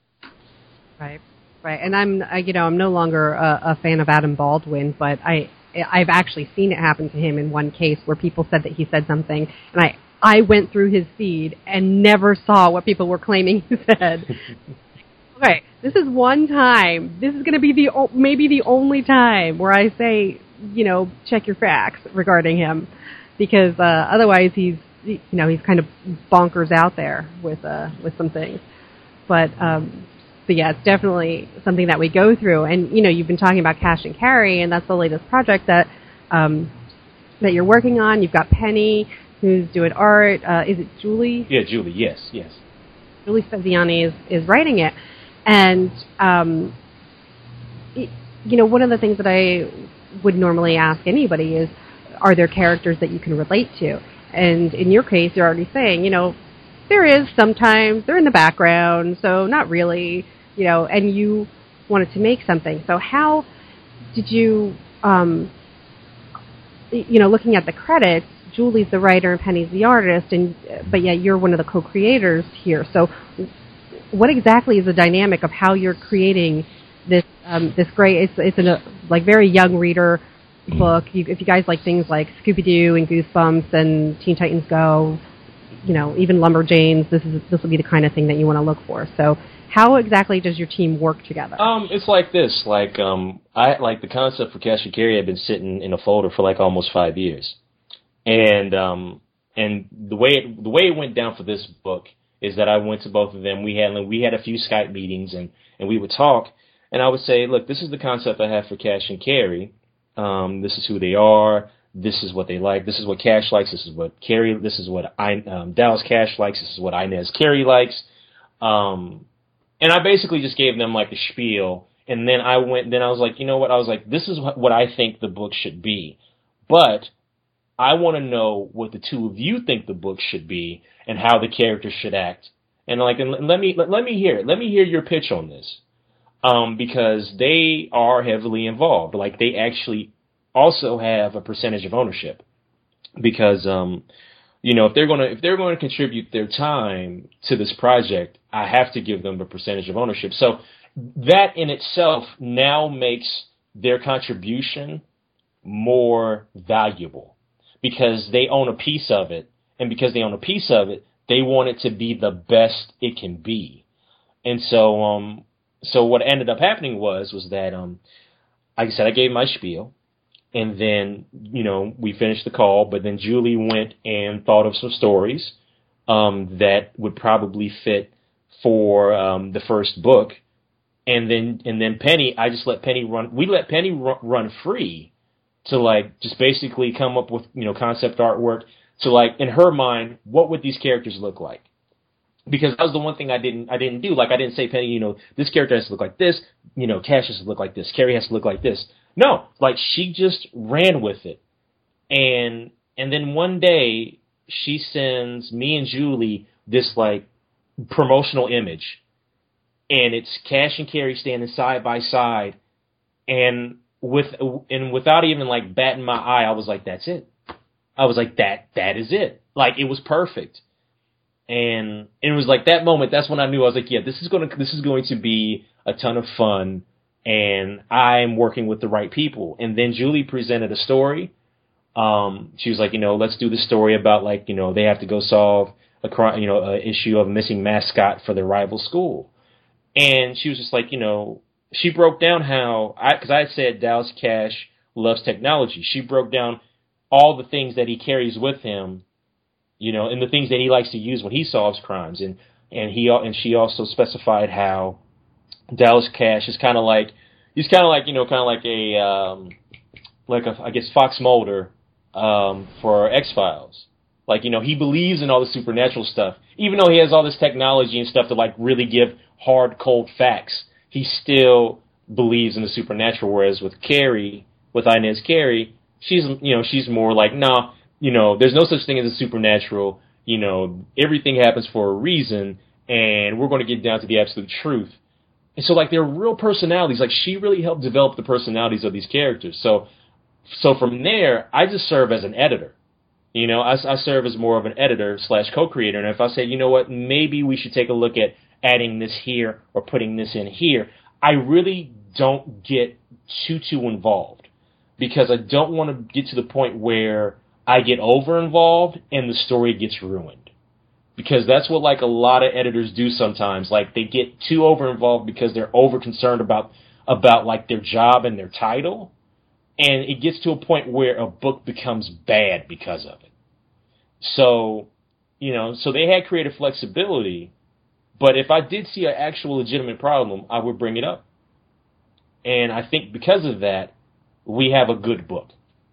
Right, right. And I'm, I, you know, I'm no longer a, a fan of Adam Baldwin, but I, I've actually seen it happen to him in one case where people said that he said something, and I, I went through his feed and never saw what people were claiming he said. Okay, this is one time. This is going to be the maybe the only time where I say, you know, check your facts regarding him, because uh, otherwise he's, you know, he's kind of bonkers out there with uh, with some things. But um, but yeah, it's definitely something that we go through. And you know, you've been talking about Cash and Carry, and that's the latest project that um, that you're working on. You've got Penny, who's doing art. Uh, is it Julie? Yeah, Julie. Yes, yes. Julie Speziani is is writing it. And, um, you know, one of the things that I would normally ask anybody is, are there characters that you can relate to? And in your case, you're already saying, you know, there is sometimes, they're in the background, so not really, you know, and you wanted to make something. So how did you, um, you know, looking at the credits, Julie's the writer and Penny's the artist, and but yet you're one of the co-creators here. So what exactly is the dynamic of how you're creating this um, this great, it's it's a like very young reader book. You, if you guys like things like Scooby-Doo and Goosebumps and Teen Titans Go, you know, even Lumberjanes, this is this will be the kind of thing that you want to look for. So how exactly does your team work together? Um, it's like this. Like um, I like the concept for Cash and Carry had been sitting in a folder for like almost five years, and um, and the way it, the way it went down for this book is that I went to both of them. We had we had a few Skype meetings, and, and we would talk. And I would say, look, this is the concept I have for Cash and Carry. Um, this is who they are. This is what they like. This is what Cash likes. This is what Carry. This is what I, um, Dallas Cash likes. This is what Inez Carey likes. Um, and I basically just gave them like the spiel. And then I went. Then I was like, you know what? I was like, this is what, what I think the book should be. But I want to know what the two of you think the book should be and how the characters should act. And like, and let me let, let me hear it. Let me hear your pitch on this, um, because they are heavily involved. Like, they actually also have a percentage of ownership, because um, you know, if they're gonna if they're going to contribute their time to this project, I have to give them a percentage of ownership. So that in itself now makes their contribution more valuable because they own a piece of it. And because they own a piece of it, they want it to be the best it can be. And so, um, so what ended up happening was, was that, um, like I said, I gave my spiel, and then, you know, we finished the call, but then Julie went and thought of some stories, um, that would probably fit for, um, the first book. And then, and then Penny, I just let Penny run, we let Penny run, run free to like, just basically come up with, you know, concept artwork. So like, in her mind, what would these characters look like? Because that was the one thing I didn't I didn't do. Like, I didn't say, Penny, you know, this character has to look like this. You know, Cash has to look like this. Carrie has to look like this. No, like, she just ran with it. And and then one day, she sends me and Julie this, like, promotional image. And it's Cash and Carrie standing side by side. And with and without even, like, batting my eye, I was like, that's it. I was like, that that is it. Like, it was perfect. And it was like that moment, that's when I knew. I was like, yeah, this is going to this is going to be a ton of fun, and I'm working with the right people. And then Julie presented a story. Um, she was like, you know, let's do the story about, like, you know, they have to go solve a crime, you know, an issue of a missing mascot for their rival school. And she was just like, you know, she broke down how, I because I had said Dallas Cash loves technology. She broke down all the things that he carries with him, you know, and the things that he likes to use when he solves crimes. And, and he, and she also specified how Dallas Cash is kind of like, he's kind of like, you know, kind of like a, um, like a, I guess, Fox Mulder, um, for X-Files. Like, you know, he believes in all the supernatural stuff. Even though he has all this technology and stuff to, like, really give hard, cold facts, he still believes in the supernatural. Whereas with Carrie, with Inez Carrie, she's, you know, she's more like, nah, you know, there's no such thing as a supernatural. You know, everything happens for a reason, and we're going to get down to the absolute truth. And so, like, they're real personalities. Like, she really helped develop the personalities of these characters. So, so from there, I just serve as an editor. You know, I, I serve as more of an editor slash co-creator. And if I say, you know what, maybe we should take a look at adding this here or putting this in here, I really don't get too, too involved, because I don't want to get to the point where I get over-involved and the story gets ruined. Because that's what, like, a lot of editors do sometimes. Like, they get too over-involved because they're over-concerned about, about, like, their job and their title. And it gets to a point where a book becomes bad because of it. So, you know, so they had creative flexibility. But if I did see an actual legitimate problem, I would bring it up. And I think because of that, we have a good book.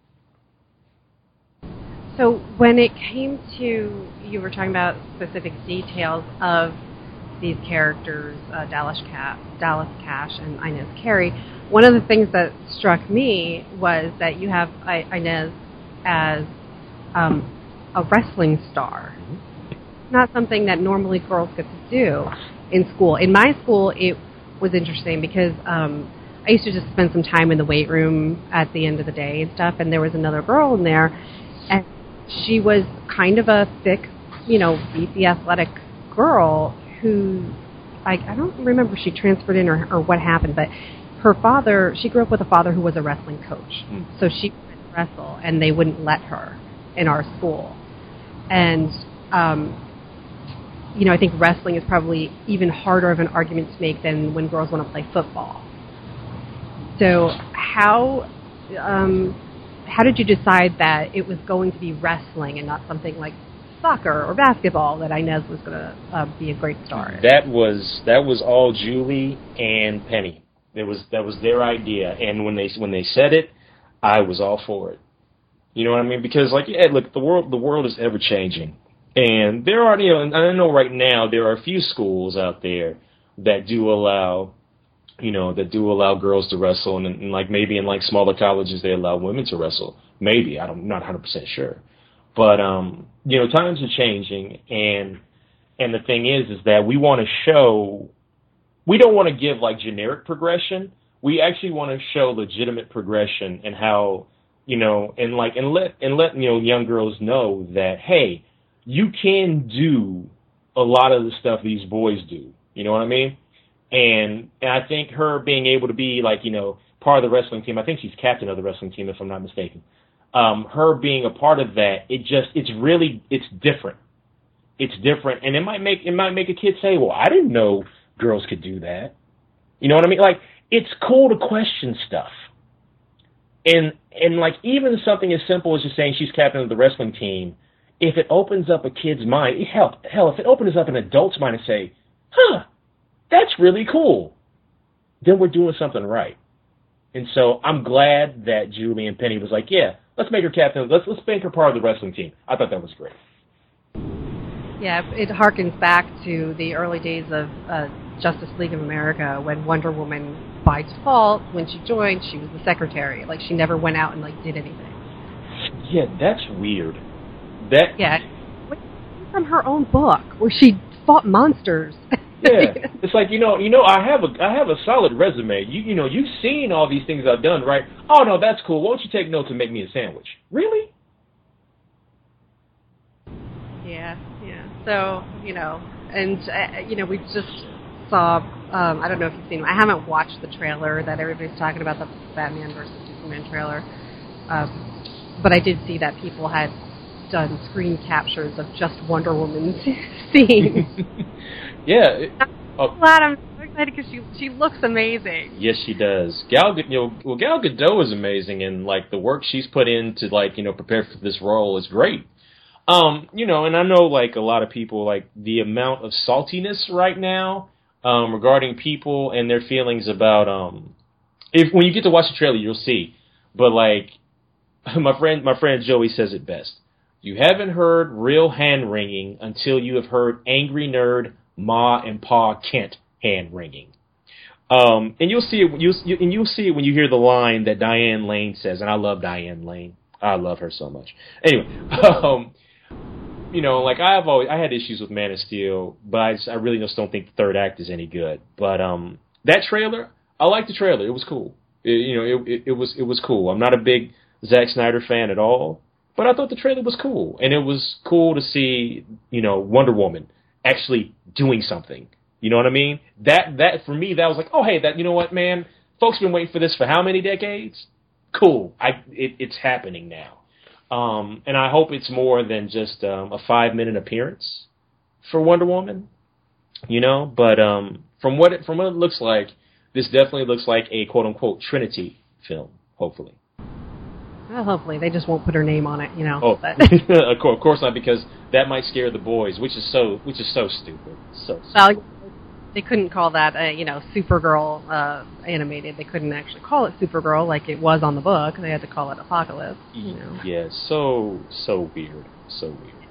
So when it came to, you were talking about specific details of these characters, uh, Dallas, Ca- Dallas Cash and Inez Carrie, one of the things that struck me was that you have I- Inez as um, a wrestling star. Not something that normally girls get to do in school. In my school, it was interesting because um, I used to just spend some time in the weight room at the end of the day and stuff, and there was another girl in there, and she was kind of a thick, you know, beefy, athletic girl who, I, I don't remember if she transferred in or, or what happened, but her father, she grew up with a father who was a wrestling coach, mm. so she would wrestle, and they wouldn't let her in our school. And, um, you know, I think wrestling is probably even harder of an argument to make than when girls want to play football. So how um, how did you decide that it was going to be wrestling and not something like soccer or basketball that Inez was going to uh, be a great star in? That was that was all Julie and Penny. It was that was their idea, and when they when they said it, I was all for it. You know what I mean? Because, like, yeah, look, the world the world is ever changing, and there are, you know, and I know right now there are a few schools out there that do allow, you know, that do allow girls to wrestle, and, and like maybe in like smaller colleges they allow women to wrestle. Maybe I don't, I'm not one hundred percent sure, but um, you know, times are changing, and and the thing is, is that we want to show, we don't want to give like generic progression. We actually want to show legitimate progression and how, you know, and like and let and let you know young girls know that, hey, you can do a lot of the stuff these boys do. You know what I mean? And and I think her being able to be like, you know, part of the wrestling team, I think she's captain of the wrestling team if I'm not mistaken. Um, her being a part of that, it just, it's really, it's different. It's different. And it might make, it might make a kid say, well, I didn't know girls could do that. You know what I mean? Like, it's cool to question stuff. And, and like, even something as simple as just saying she's captain of the wrestling team, if it opens up a kid's mind, hell, hell, if it opens up an adult's mind and say, huh, that's really cool, then we're doing something right. And so I'm glad that Julie and Penny was like, yeah, let's make her captain. Let's let's make her part of the wrestling team. I thought that was great. Yeah, it harkens back to the early days of uh, Justice League of America when Wonder Woman, by default, when she joined, she was the secretary. Like, she never went out and, like, did anything. Yeah, that's weird. That Yeah, from her own book where she fought monsters. Yeah, it's like, you know, you know, I have a, I have a solid resume. You, you know, you've seen all these things I've done, right? Oh no, that's cool. Why don't you take notes and make me a sandwich? Really? Yeah, yeah. So, you know, and uh, you know, we just saw. Um, I don't know if you've seen. I haven't watched the trailer that everybody's talking about, the Batman versus Superman trailer. Um, but I did see that people had done screen captures of just Wonder Woman's scenes. Yeah. It, oh. I'm glad. I'm so excited because she she looks amazing. Yes, she does. Gal, you know, well, Gal Gadot is amazing, and like the work she's put in to like you know prepare for this role is great. Um, you know, and I know like a lot of people like the amount of saltiness right now um, regarding people and their feelings about um, if when you get to watch the trailer, you'll see. But like my friend, my friend Joey says it best. You haven't heard real hand wringing until you have heard angry nerd Ma and Pa Kent hand wringing. Um, and you'll see it. You and you'll see it when you hear the line that Diane Lane says. And I love Diane Lane. I love her so much. Anyway, um, you know, like I've always I had issues with Man of Steel, but I, just, I really just don't think the third act is any good. But um, that trailer, I liked the trailer. It was cool. It, you know, it, it, it was it was cool. I'm not a big Zack Snyder fan at all, but I thought the trailer was cool, and it was cool to see, you know, Wonder Woman actually doing something. You know what I mean? That that for me, that was like, oh hey, that you know what, man, folks been waiting for this for how many decades? Cool, I it, it's happening now, um, and I hope it's more than just um, a five minute appearance for Wonder Woman. You know, but um, from what it, from what it looks like, this definitely looks like a quote unquote Trinity film. Hopefully. Well, hopefully they just won't put her name on it, you know. Oh, but. of course not, because that might scare the boys, which is so which is so stupid. So stupid. Well, they couldn't call that, uh, you know, Supergirl uh, animated. They couldn't actually call it Supergirl like it was on the book. They had to call it Apocalypse. You know. Yeah, so so weird, so weird.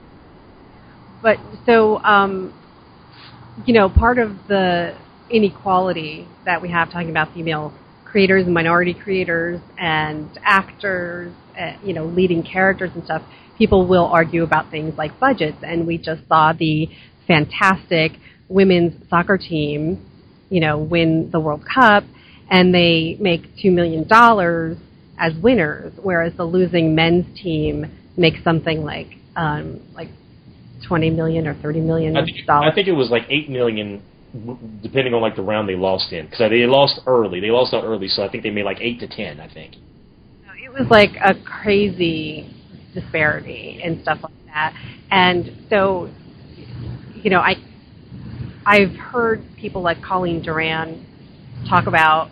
But so, um, you know, part of the inequality that we have talking about female creators and minority creators and actors, uh, you know, leading characters and stuff, people will argue about things like budgets. And we just saw the fantastic women's soccer team, you know, win the World Cup, and they make two million dollars as winners, whereas the losing men's team makes something like um, like twenty million dollars or thirty million dollars. I think, I think it was like eight million dollars, depending on like the round they lost in, because they lost early. They lost out early, so I think they made like eight to ten. I think it was like a crazy disparity and stuff like that. And so, you know, I I've heard people like Colleen Duran talk about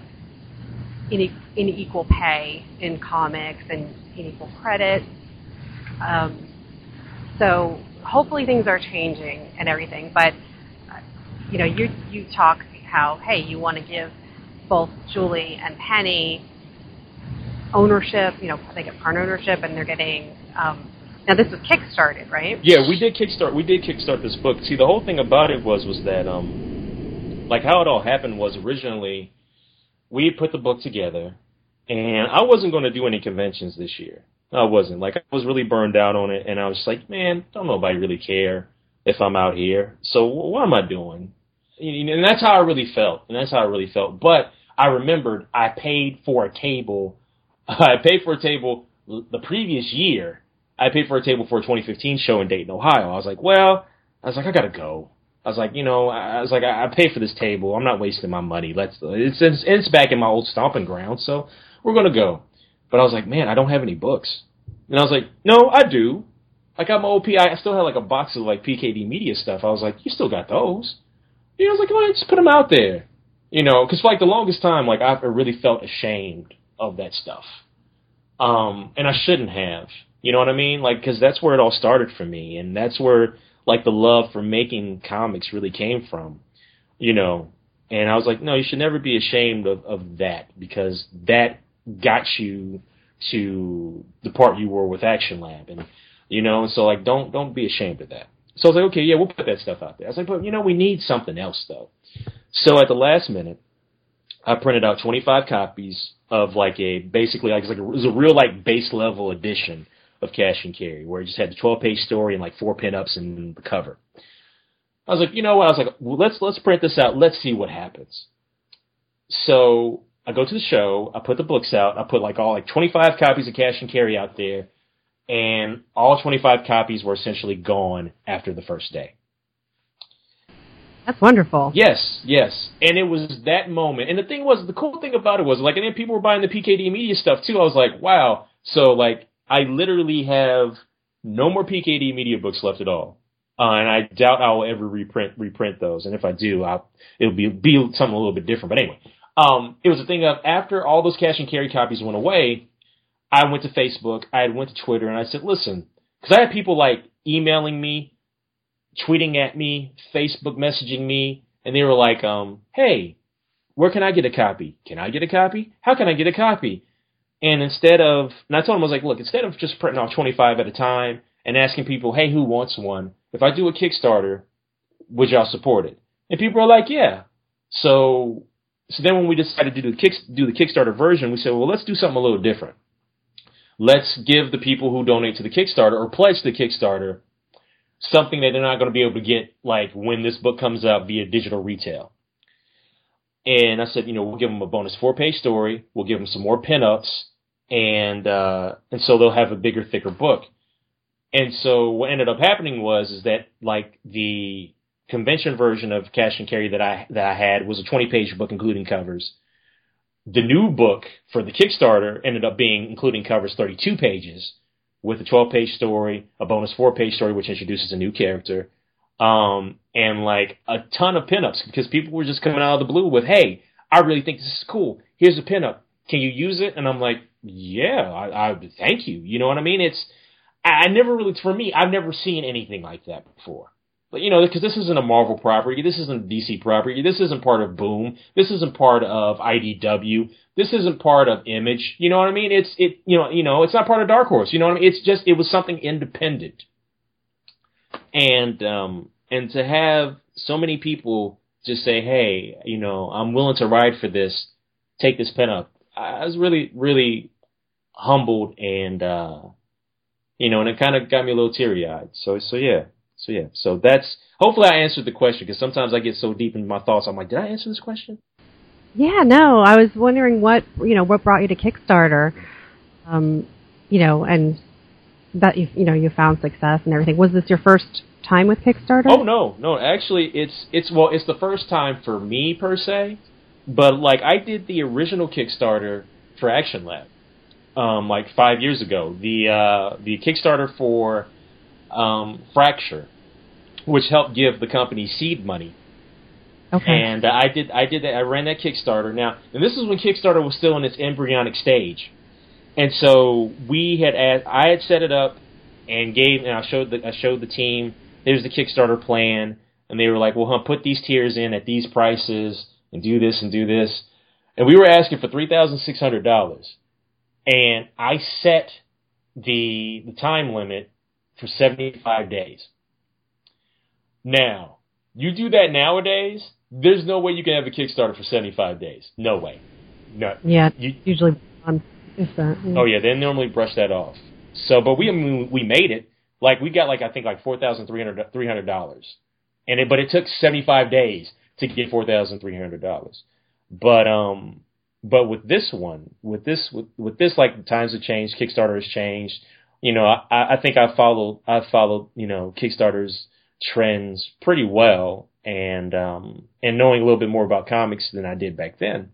ine- unequal pay in comics and unequal credit. Um, so hopefully things are changing and everything, but. You know, you you talk how, hey, you want to give both Julie and Penny ownership, you know, they get part ownership, and they're getting, um, now this was kickstarted, right? Yeah, we did kickstart, we did kickstart this book. See, the whole thing about it was, was that, um, like how it all happened was originally we had put the book together, and I wasn't going to do any conventions this year. I wasn't. Like, I was really burned out on it, and I was just like, man, don't nobody really care if I'm out here. So what am I doing? And that's how I really felt. And that's how I really felt. But I remembered I paid for a table. I paid for a table the previous year. I paid for a table for a twenty fifteen show in Dayton, Ohio. I was like, well, I was like, I got to go. I was like, you know, I was like, I, I paid for this table. I'm not wasting my money. Let's. It's it's, it's back in my old stomping ground, so we're gonna go. But I was like, man, I don't have any books. And I was like, no, I do. I got my old P. I still had like a box of like P K D Media stuff. I was like, you still got those? You know, I was like, go ahead, just put them out there. You know, because for like the longest time, like I really felt ashamed of that stuff, um, and I shouldn't have. You know what I mean? Like, because that's where it all started for me, and that's where like the love for making comics really came from. You know, and I was like, no, you should never be ashamed of, of that, because that got you to the part you were with Action Lab, and you know, and so like don't don't be ashamed of that. So I was like, okay, yeah, we'll put that stuff out there. I was like, but you know, we need something else though. So at the last minute, I printed out twenty-five copies of like a basically like, it was, like a, it was a real like base level edition of Cash and Carry, where it just had the twelve page story and like four pinups and the cover. I was like, you know what? I was like, well, let's let's print this out. Let's see what happens. So I go to the show. I put the books out. I put like all like twenty-five copies of Cash and Carry out there, and all twenty-five copies were essentially gone after the first day. That's wonderful. Yes, yes. And it was that moment. And the thing was, the cool thing about it was, like, and then people were buying the P K D Media stuff, too. I was like, wow. So, like, I literally have no more P K D Media books left at all. Uh, and I doubt I will ever reprint reprint those. And if I do, I'll, it'll be, be something a little bit different. But anyway, um, it was a thing of, after all those Cash and Carry copies went away, I went to Facebook, I went to Twitter, and I said, listen, because I had people, like, emailing me, tweeting at me, Facebook messaging me, and they were like, um, hey, where can I get a copy? Can I get a copy? How can I get a copy? And instead of, and I told them, I was like, look, instead of just printing off twenty-five at a time and asking people, hey, who wants one? If I do a Kickstarter, would y'all support it? And people were like, yeah. So, so then when we decided to do the, kick, do the Kickstarter version, we said, well, let's do something a little different. Let's give the people who donate to the Kickstarter or pledge to the Kickstarter something that they're not going to be able to get, like, when this book comes out via digital retail. And I said, you know, we'll give them a bonus four-page story. We'll give them some more pinups, and uh, and so they'll have a bigger, thicker book. And so what ended up happening was is that, like, the convention version of Cash and Carry that I that I had was a twenty-page book, including covers. The new book for the Kickstarter ended up being, including covers, thirty-two pages. With a twelve-page story, a bonus four-page story, which introduces a new character, um, and, like, a ton of pinups, because people were just coming out of the blue with, hey, I really think this is cool. Here's a pinup. Can you use it? And I'm like, yeah, I, I thank you. You know what I mean? It's, I, I never really, for me, I've never seen anything like that before. But, you know, because this isn't a Marvel property. This isn't a D C property. This isn't part of Boom. This isn't part of I D W. This isn't part of Image. You know what I mean? It's, it, you know, you know, it's not part of Dark Horse. You know what I mean? It's just, it was something independent. And, um, and to have so many people just say, hey, you know, I'm willing to ride for this. Take this pen up. I was really, really humbled, and, uh, you know, and it kind of got me a little teary eyed. So, so yeah. So yeah, so that's, hopefully I answered the question, because sometimes I get so deep in my thoughts, I'm like, did I answer this question? Yeah, no, I was wondering what, you know, what brought you to Kickstarter, um, you know, and that, you, you know, you found success and everything. Was this your first time with Kickstarter? Oh, no, no, actually, it's, it's, well, it's the first time for me, per se, but, like, I did the original Kickstarter for Action Lab, um, like, five years ago. The, uh, the Kickstarter for, um, Fracture, which helped give the company seed money. Okay. And uh, I did, I did that. I ran that Kickstarter. Now, and this is when Kickstarter was still in its embryonic stage, and so we had, asked, I had set it up and gave, and I showed the, I showed the team. Here's the Kickstarter plan, and they were like, "Well, huh, put these tiers in at these prices, and do this and do this," and we were asking for three thousand six hundred dollars, and I set the the time limit for seventy-five days. Now, you do that nowadays, there's no way you can have a Kickstarter for seventy-five days. No way. No. Yeah, you, usually on if that. Yeah. Oh yeah, they normally brush that off. So, but we I mean, we made it. Like we got like I think like four thousand three hundred dollars, and it but it took seventy-five days to get four thousand three hundred dollars. But um, but with this one, with this with, with this like the times have changed, Kickstarter has changed. You know, I, I think I followed I followed you know Kickstarter's trends pretty well, and um, and knowing a little bit more about comics than I did back then,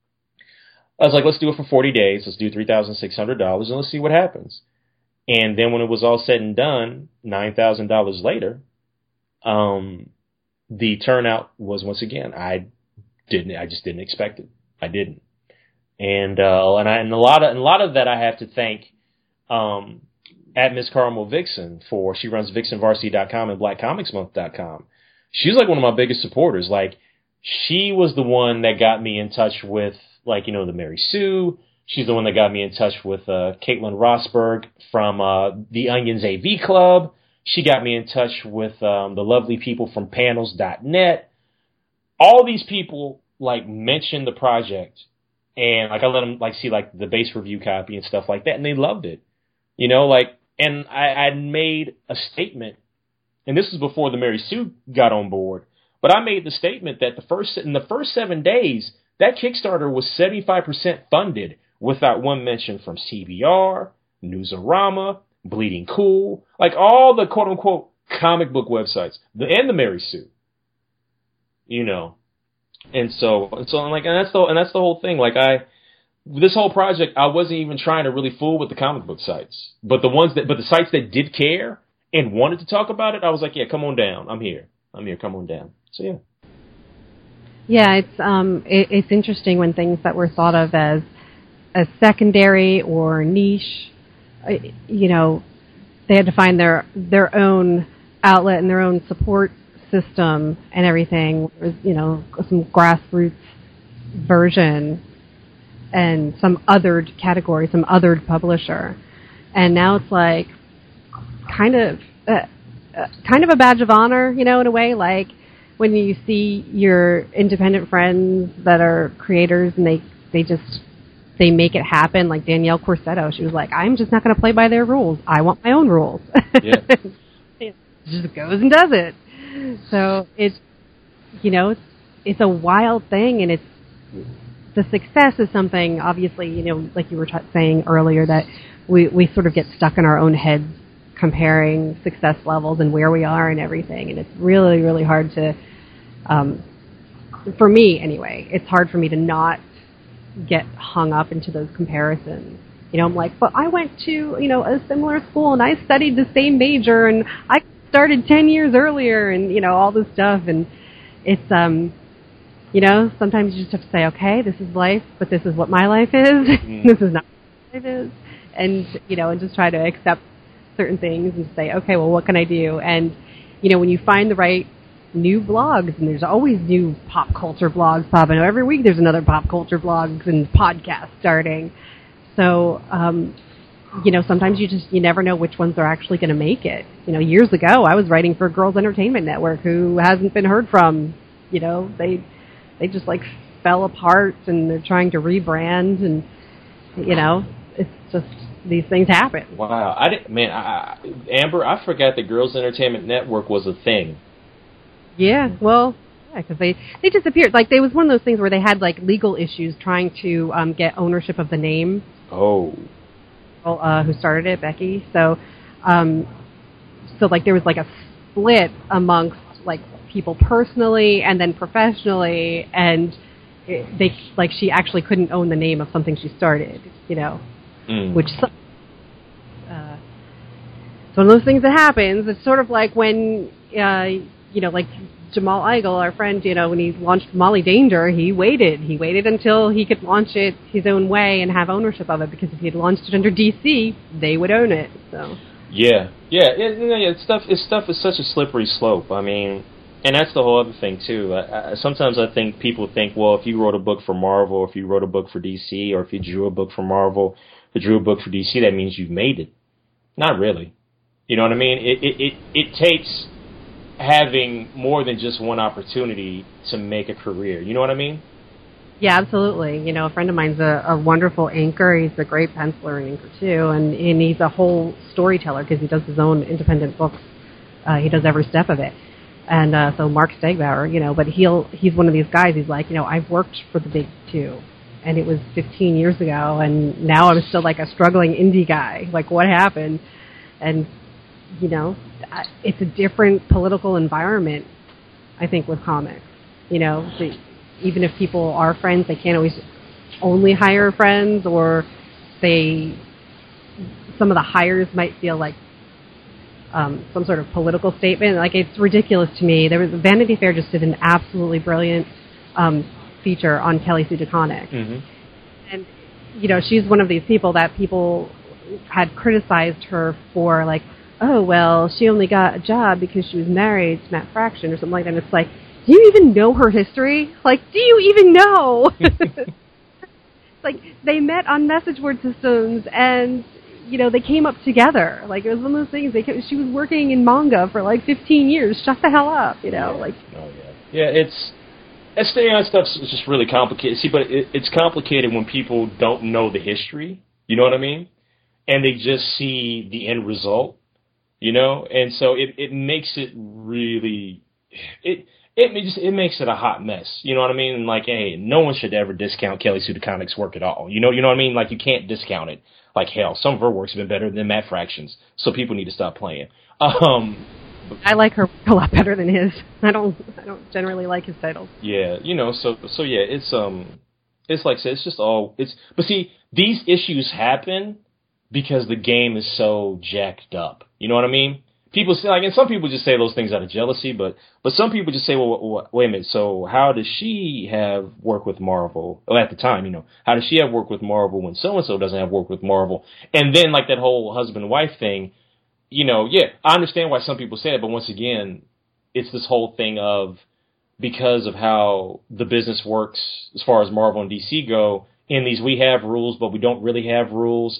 I was like, let's do it for forty days. Let's do three thousand six hundred dollars and let's see what happens. And then when it was all said and done, nine thousand dollars later, um, the turnout was once again, I didn't, I just didn't expect it. I didn't. And, uh, and I, and a lot of, and a lot of that I have to thank, um, at Miss Carmel Vixen for, she runs vixen varsity dot com and black comics month dot com. She's like one of my biggest supporters. Like, she was the one that got me in touch with, like, you know, the Mary Sue. She's the one that got me in touch with uh, Caitlin Rosberg from uh, the Onions A V Club. She got me in touch with um, the lovely people from panels dot net. All these people, like, mentioned the project. And, like, I let them, like, see, like, the base review copy and stuff like that. And they loved it. You know, like, and I, I made a statement. And this was before the Mary Sue got on board. But I made the statement that the first in the first seven days, that Kickstarter was seventy-five percent funded without one mention from C B R, Newsarama, Bleeding Cool, like all the quote-unquote comic book websites, the, and the Mary Sue. You know. And so, and so I'm like, and that's the, and that's the whole thing. Like, I, this whole project, I wasn't even trying to really fool with the comic book sites. But the ones that, but the sites that did care and wanted to talk about it, I was like, yeah, come on down. I'm here. I'm here. Come on down. So, yeah. Yeah, it's um, it, it's interesting when things that were thought of as as secondary or niche, you know, they had to find their their own outlet and their own support system and everything. It was, you know, some grassroots version and some othered category, some othered publisher, and now it's like kind of uh, uh, kind of a badge of honor, you know, in a way, like when you see your independent friends that are creators and they, they just, they make it happen, like Danielle Corsetto. She was like, I'm just not going to play by their rules. I want my own rules. Yeah. It just goes and does it. So it's, you know, it's, it's a wild thing, and it's, the success is something, obviously, you know, like you were t- saying earlier, that we, we sort of get stuck in our own heads comparing success levels and where we are and everything. And it's really, really hard to, um, for me anyway, it's hard for me to not get hung up into those comparisons. You know, I'm like, but I went to, you know, a similar school and I studied the same major and I started ten years earlier and, you know, all this stuff. And it's, um, you know, sometimes you just have to say, okay, this is life, but this is what my life is. Mm. This is not what my life is. And, you know, and just try to accept certain things and say, okay, well, what can I do? And, you know, when you find the right new blogs, and there's always new pop culture blogs popping up. Every week there's another pop culture blogs and podcast starting. So, um, you know, sometimes you just, you never know which ones are actually going to make it. You know, years ago, I was writing for Girls Entertainment Network, who hasn't been heard from. You know, they, they just like fell apart and they're trying to rebrand, and, you know, it's just, these things happen. Wow. I didn't, man, I, Amber, I forgot that Girls Entertainment Network was a thing. Yeah, well, yeah, because they, they disappeared. Like, there was one of those things where they had, like, legal issues trying to um, get ownership of the name. Oh. Uh, who started it, Becky. So, um, so, like, there was, like, a split amongst, like, people personally and then professionally, and it, they, like, she actually couldn't own the name of something she started, you know. Mm. Which, uh, it's one of those things that happens. It's sort of like when, uh, you know, like Jamal Eigel, our friend, you know, when he launched Molly Danger, he waited. He waited until he could launch it his own way and have ownership of it, because if he had launched it under D C, they would own it. So. Yeah, yeah, it, yeah. It's stuff. It's stuff is such a slippery slope. I mean, and that's the whole other thing too. I, I, sometimes I think people think, well, if you wrote a book for Marvel, or if you wrote a book for D C, or if you drew a book for Marvel, or drew a book for D C, that means you've made it. Not really. You know what I mean? It it it, it takes having more than just one opportunity to make a career. You know what I mean? Yeah, absolutely. You know, a friend of mine's a, a wonderful inker. He's a great penciler and inker too, and, and he's a whole storyteller because he does his own independent books. Uh, he does every step of it. And uh, so Mark Stegbauer, you know, but he'll he's one of these guys. He's like, you know, I've worked for the big two, and it was fifteen years ago, and now I'm still like a struggling indie guy. Like, what happened? And you know, it's a different political environment I think, with comics. You know, the, even if people are friends, they can't always only hire friends, or they, some of the hires might feel like um, some sort of political statement. Like, it's ridiculous to me. There was Vanity Fair just did an absolutely brilliant um, feature on Kelly Sue DeConnick. Mm-hmm. And, you know, she's one of these people that people had criticized her for, like, oh, well, she only got a job because she was married to Matt Fraction or something like that. And it's like, do you even know her history? Like, do you even know? It's like, they met on message board systems, and, you know, they came up together. Like, it was one of those things. They kept, she was working in manga for, like, fifteen years. Shut the hell up, you know? Yeah. Like, oh, yeah. Yeah, it's... S T A stuff is just really complicated. See, but it, it's complicated when people don't know the history. You know what I mean? And they just see the end result. You know, and so it, it makes it really it it just it makes it a hot mess. You know what I mean? And like, hey, no one should ever discount Kelly Sue DeConnick's work at all. You know, you know what I mean? Like, you can't discount it. Like, hell, some of her work's been better than Matt Fraction's, so people need to stop playing. Um, I like her a lot better than his. I don't I don't generally like his titles. Yeah, you know, so so yeah, it's um, it's like I said, it's just all it's. But see, these issues happen because the game is so jacked up. You know what I mean? People say, like, and some people just say those things out of jealousy, but but some people just say, well, wait a minute, so how does she have work with Marvel? Well, at the time, you know, how does she have work with Marvel when so-and-so doesn't have work with Marvel? And then, like, that whole husband-wife thing, you know, yeah, I understand why some people say it, but once again, it's this whole thing of, because of how the business works as far as Marvel and D C go, in these we have rules, but we don't really have rules,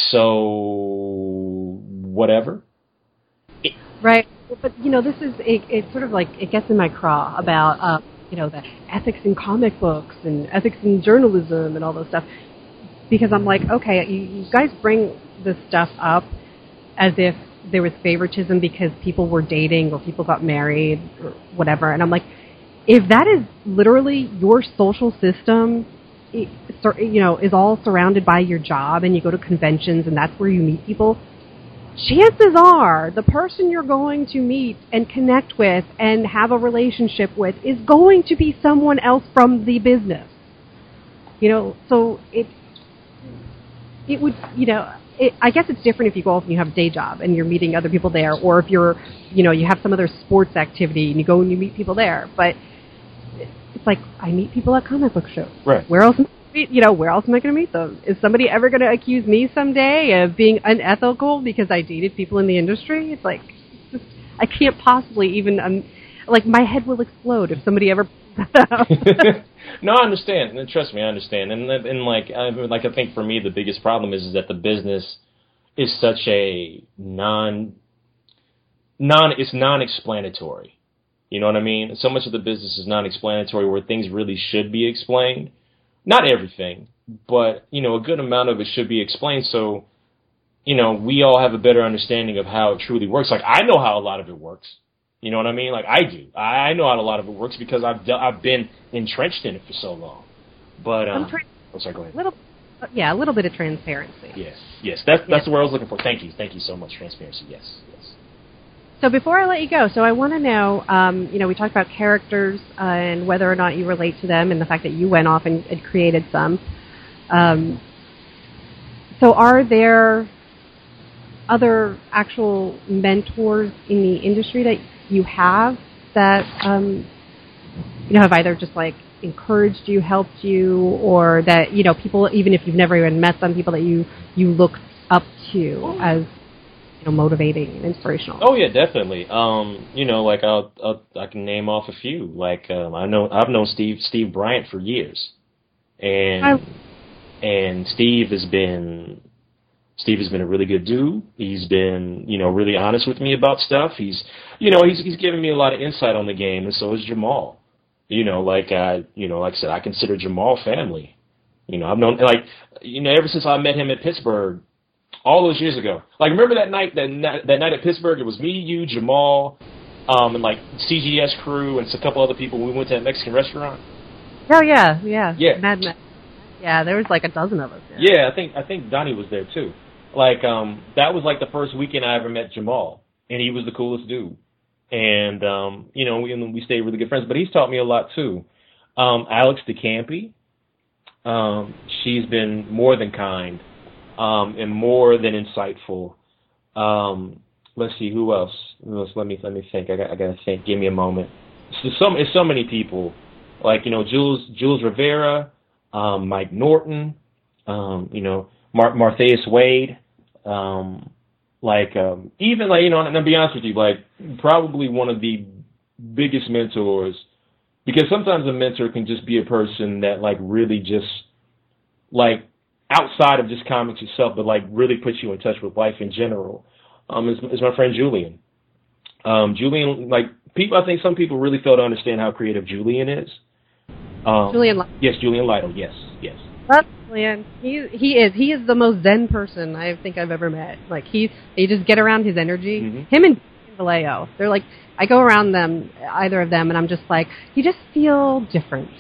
so whatever. It, right. But, you know, this is, it, it's sort of like, it gets in my craw about, uh, you know, the ethics in comic books and ethics in journalism and all those stuff. Because I'm like, okay, you, you guys bring this stuff up as if there was favoritism because people were dating or people got married or whatever. And I'm like, if that is literally your social system, it, you know, is all surrounded by your job, and you go to conventions and that's where you meet people, chances are the person you're going to meet and connect with and have a relationship with is going to be someone else from the business. You know, so it, it would, you know, it, I guess it's different if you go off and you have a day job and you're meeting other people there, or if you're, you know, you have some other sports activity and you go and you meet people there. But it's like, I meet people at comic book shows. Right. Where else, you know, where else am I going to meet them? Is somebody ever going to accuse me someday of being unethical because I dated people in the industry? It's like, it's just, I can't possibly even, um, like, my head will explode if somebody ever brings that up. No, I understand. And trust me, I understand. And, and like, I, like, I think for me the biggest problem is, is that the business is such a non, non, it's non-explanatory. You know what I mean? So much of the business is non-explanatory, where things really should be explained. Not everything, but, you know, a good amount of it should be explained, so, you know, we all have a better understanding of how it truly works. Like, I know how a lot of it works. You know what I mean? Like, I do. I know how a lot of it works because I've de- I've been entrenched in it for so long. But, um, tra- oh, sorry, go ahead. Little, yeah, a little bit of transparency. Yes, yes, that's, that's yes. the word I was looking for. Thank you. Thank you so much, transparency. Yes, yes. So before I let you go, so I want to know, um, you know, we talked about characters uh, and whether or not you relate to them, and the fact that you went off and, and created some. Um, so are there other actual mentors in the industry that you have that, um, you know, have either just like encouraged you, helped you, or that, you know, people, even if you've never even met them, people that you, you look up to as, you know, motivating and inspirational? Oh yeah, definitely. Um, you know, like I'll, I'll I can name off a few. Like um, I know I've known Steve Steve Bryant for years, and I, and Steve has been Steve has been a really good dude. He's been, you know, really honest with me about stuff. He's, you know, he's he's given me a lot of insight on the game, and so is Jamal. You know, like I, you know, like I said, I consider Jamal family. You know, I've known, like, you know, ever since I met him at Pittsburgh, all those years ago. Like, remember that night, that night, that night at Pittsburgh? It was me, you, Jamal, um, and like C G S crew and a couple other people. We went to that Mexican restaurant. Oh yeah, yeah, yeah. Mad Men. Yeah, there was like a dozen of us there. Yeah, I think I think Donnie was there too. Like, um, that was like the first weekend I ever met Jamal, and he was the coolest dude. and um, you know, we we stay really good friends. But he's taught me a lot too. Um, Alex DeCampi, um, she's been more than kind um, and more than insightful. Um, let's see, who else? Who else? Let me let me think. I got I gotta think. Give me a moment. So some it's so many people, like you know, Jules Jules Rivera, um, Mike Norton, um, you know, Mar- Martheus Wade. Um, Like, um, even, like, you know, and I'll be honest with you, like, probably one of the biggest mentors, because sometimes a mentor can just be a person that, like, really just, like, outside of just comics itself, but, like, really puts you in touch with life in general, um, is, is my friend Julian. Um, Julian, like, people, I think some people really fail to understand how creative Julian is. Um, Julian Lytle. Yes, Julian Lytle, yes, yes. That's Julian. He he is he is the most zen person I think I've ever met. Like he you just get around his energy. Mm-hmm. Him and Vallejo, they're like I go around them, either of them, and I'm just like you just feel different.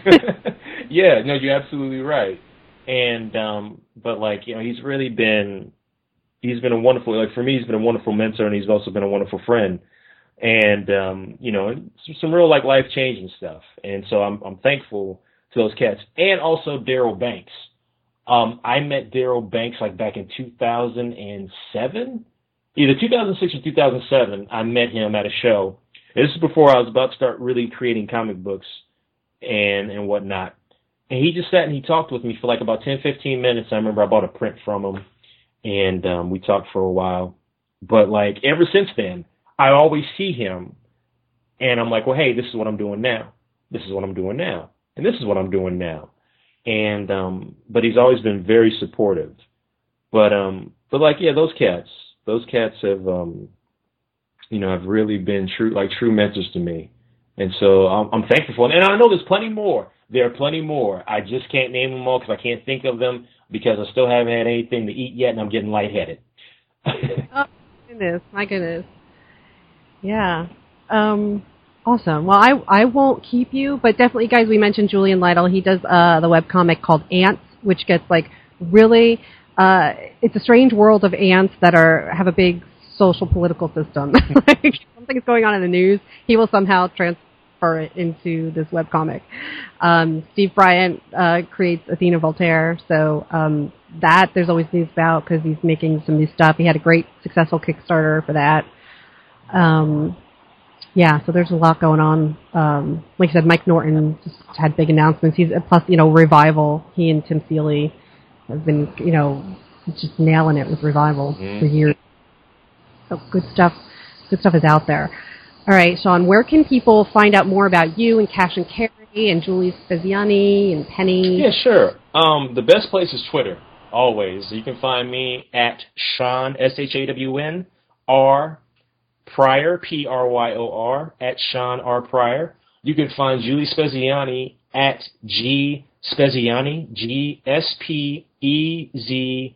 Yeah, no, you're absolutely right. And um, but like you know, he's really been he's been a wonderful like for me, he's been a wonderful mentor, and he's also been a wonderful friend. And um, you know, some real like life changing stuff. And so I'm I'm thankful to those cats, and also Daryl Banks. Um, I met Daryl Banks like back in two thousand seven, either two thousand six or two thousand seven. I met him at a show. This is before I was about to start really creating comic books and and whatnot. And he just sat and he talked with me for like about ten, fifteen minutes. I remember I bought a print from him, and um, we talked for a while. But like ever since then, I always see him, and I'm like, well, hey, this is what I'm doing now. This is what I'm doing now. And this is what I'm doing now. And, um, but he's always been very supportive. But, um, but like, yeah, those cats, those cats have, um, you know, have really been true, like true mentors to me. And so I'm, I'm thankful for them. And I know there's plenty more. There are plenty more. I just can't name them all because I can't think of them because I still haven't had anything to eat yet and I'm getting lightheaded. Oh, goodness. My goodness. Yeah. Um, Awesome. Well, I I won't keep you, but definitely, guys, we mentioned Julian Lytle. He does uh, the webcomic called Ants, which gets, like, really, uh, it's a strange world of ants that are have a big social political system. Like, something's going on in the news, he will somehow transfer it into this webcomic. Um, Steve Bryant uh, creates Athena Voltaire, so um, that there's always news about because he's making some new stuff. He had a great, successful Kickstarter for that. Um Yeah, so there's a lot going on. Um, like I said, Mike Norton just had big announcements. He's plus, you know, Revival. He and Tim Seeley have been, you know, just nailing it with Revival mm. for years. So good stuff. Good stuff is out there. All right, Sean, where can people find out more about you and Cash and Carry and Julie Speziani and Penny? Yeah, sure. Um, the best place is Twitter, always. You can find me at Sean, S H A W N, R, Pryor, P R Y O R, at Sean R. Pryor. You can find Julie Speziani at G Speziani, G S P E Z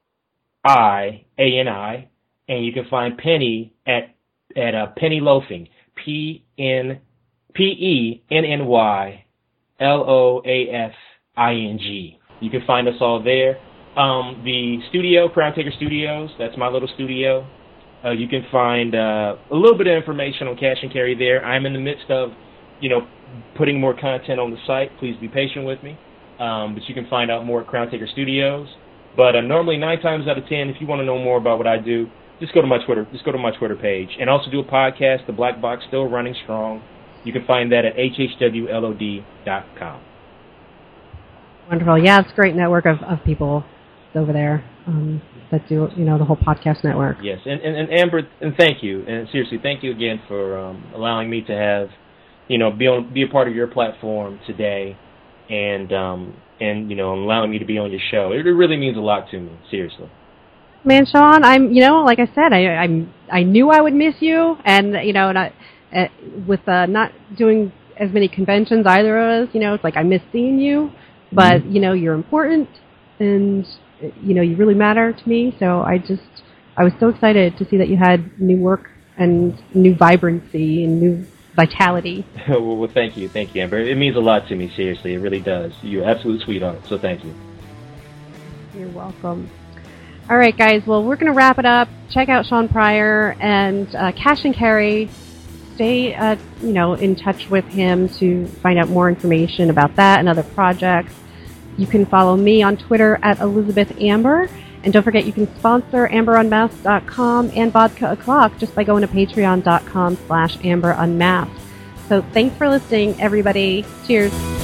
I A N I. And you can find Penny at at uh, Penny Loafing, P N P E N N Y L O A F I N G. You can find us all there. Um, the studio, Crown Taker Studios, that's my little studio. Uh, you can find uh, a little bit of information on Cash and Carry there. I'm in the midst of, you know, putting more content on the site. Please be patient with me. Um, but you can find out more at Crown Taker Studios. But uh, normally nine times out of ten, if you want to know more about what I do, just go to my Twitter. Just go to my Twitter page. And also do a podcast, The Black Box, still running strong. You can find that at H H W L O D dot com. Wonderful. Yeah, it's a great network of, of people over there. Um, that do, you know, the whole podcast network. Yes, and, and, and Amber, and thank you, and seriously, thank you again for um, allowing me to have, you know, be on, be a part of your platform today, and um, and you know, allowing me to be on your show. It really means a lot to me, seriously. Man, Sean, I'm, you know, like I said, I I'm I knew I would miss you, and you know, and I, uh, with uh, not doing as many conventions either of us, you know, it's like I miss seeing you, but mm-hmm. you know, you're important, and you know, you really matter to me, so I just, I was so excited to see that you had new work and new vibrancy and new vitality. well, well, thank you. Thank you, Amber. It means a lot to me, seriously. It really does. You're an absolute sweetheart, so thank you. You're welcome. All right, guys, well, we're going to wrap it up. Check out Sean Pryor and uh, Cash and Carry. stay, uh, you know, in touch with him to find out more information about that and other projects. You can follow me on Twitter at Elizabeth Amber. And don't forget, you can sponsor amber unmasked dot com and Vodka O'Clock just by going to patreon dot com slash amber unmasked. So thanks for listening, everybody. Cheers.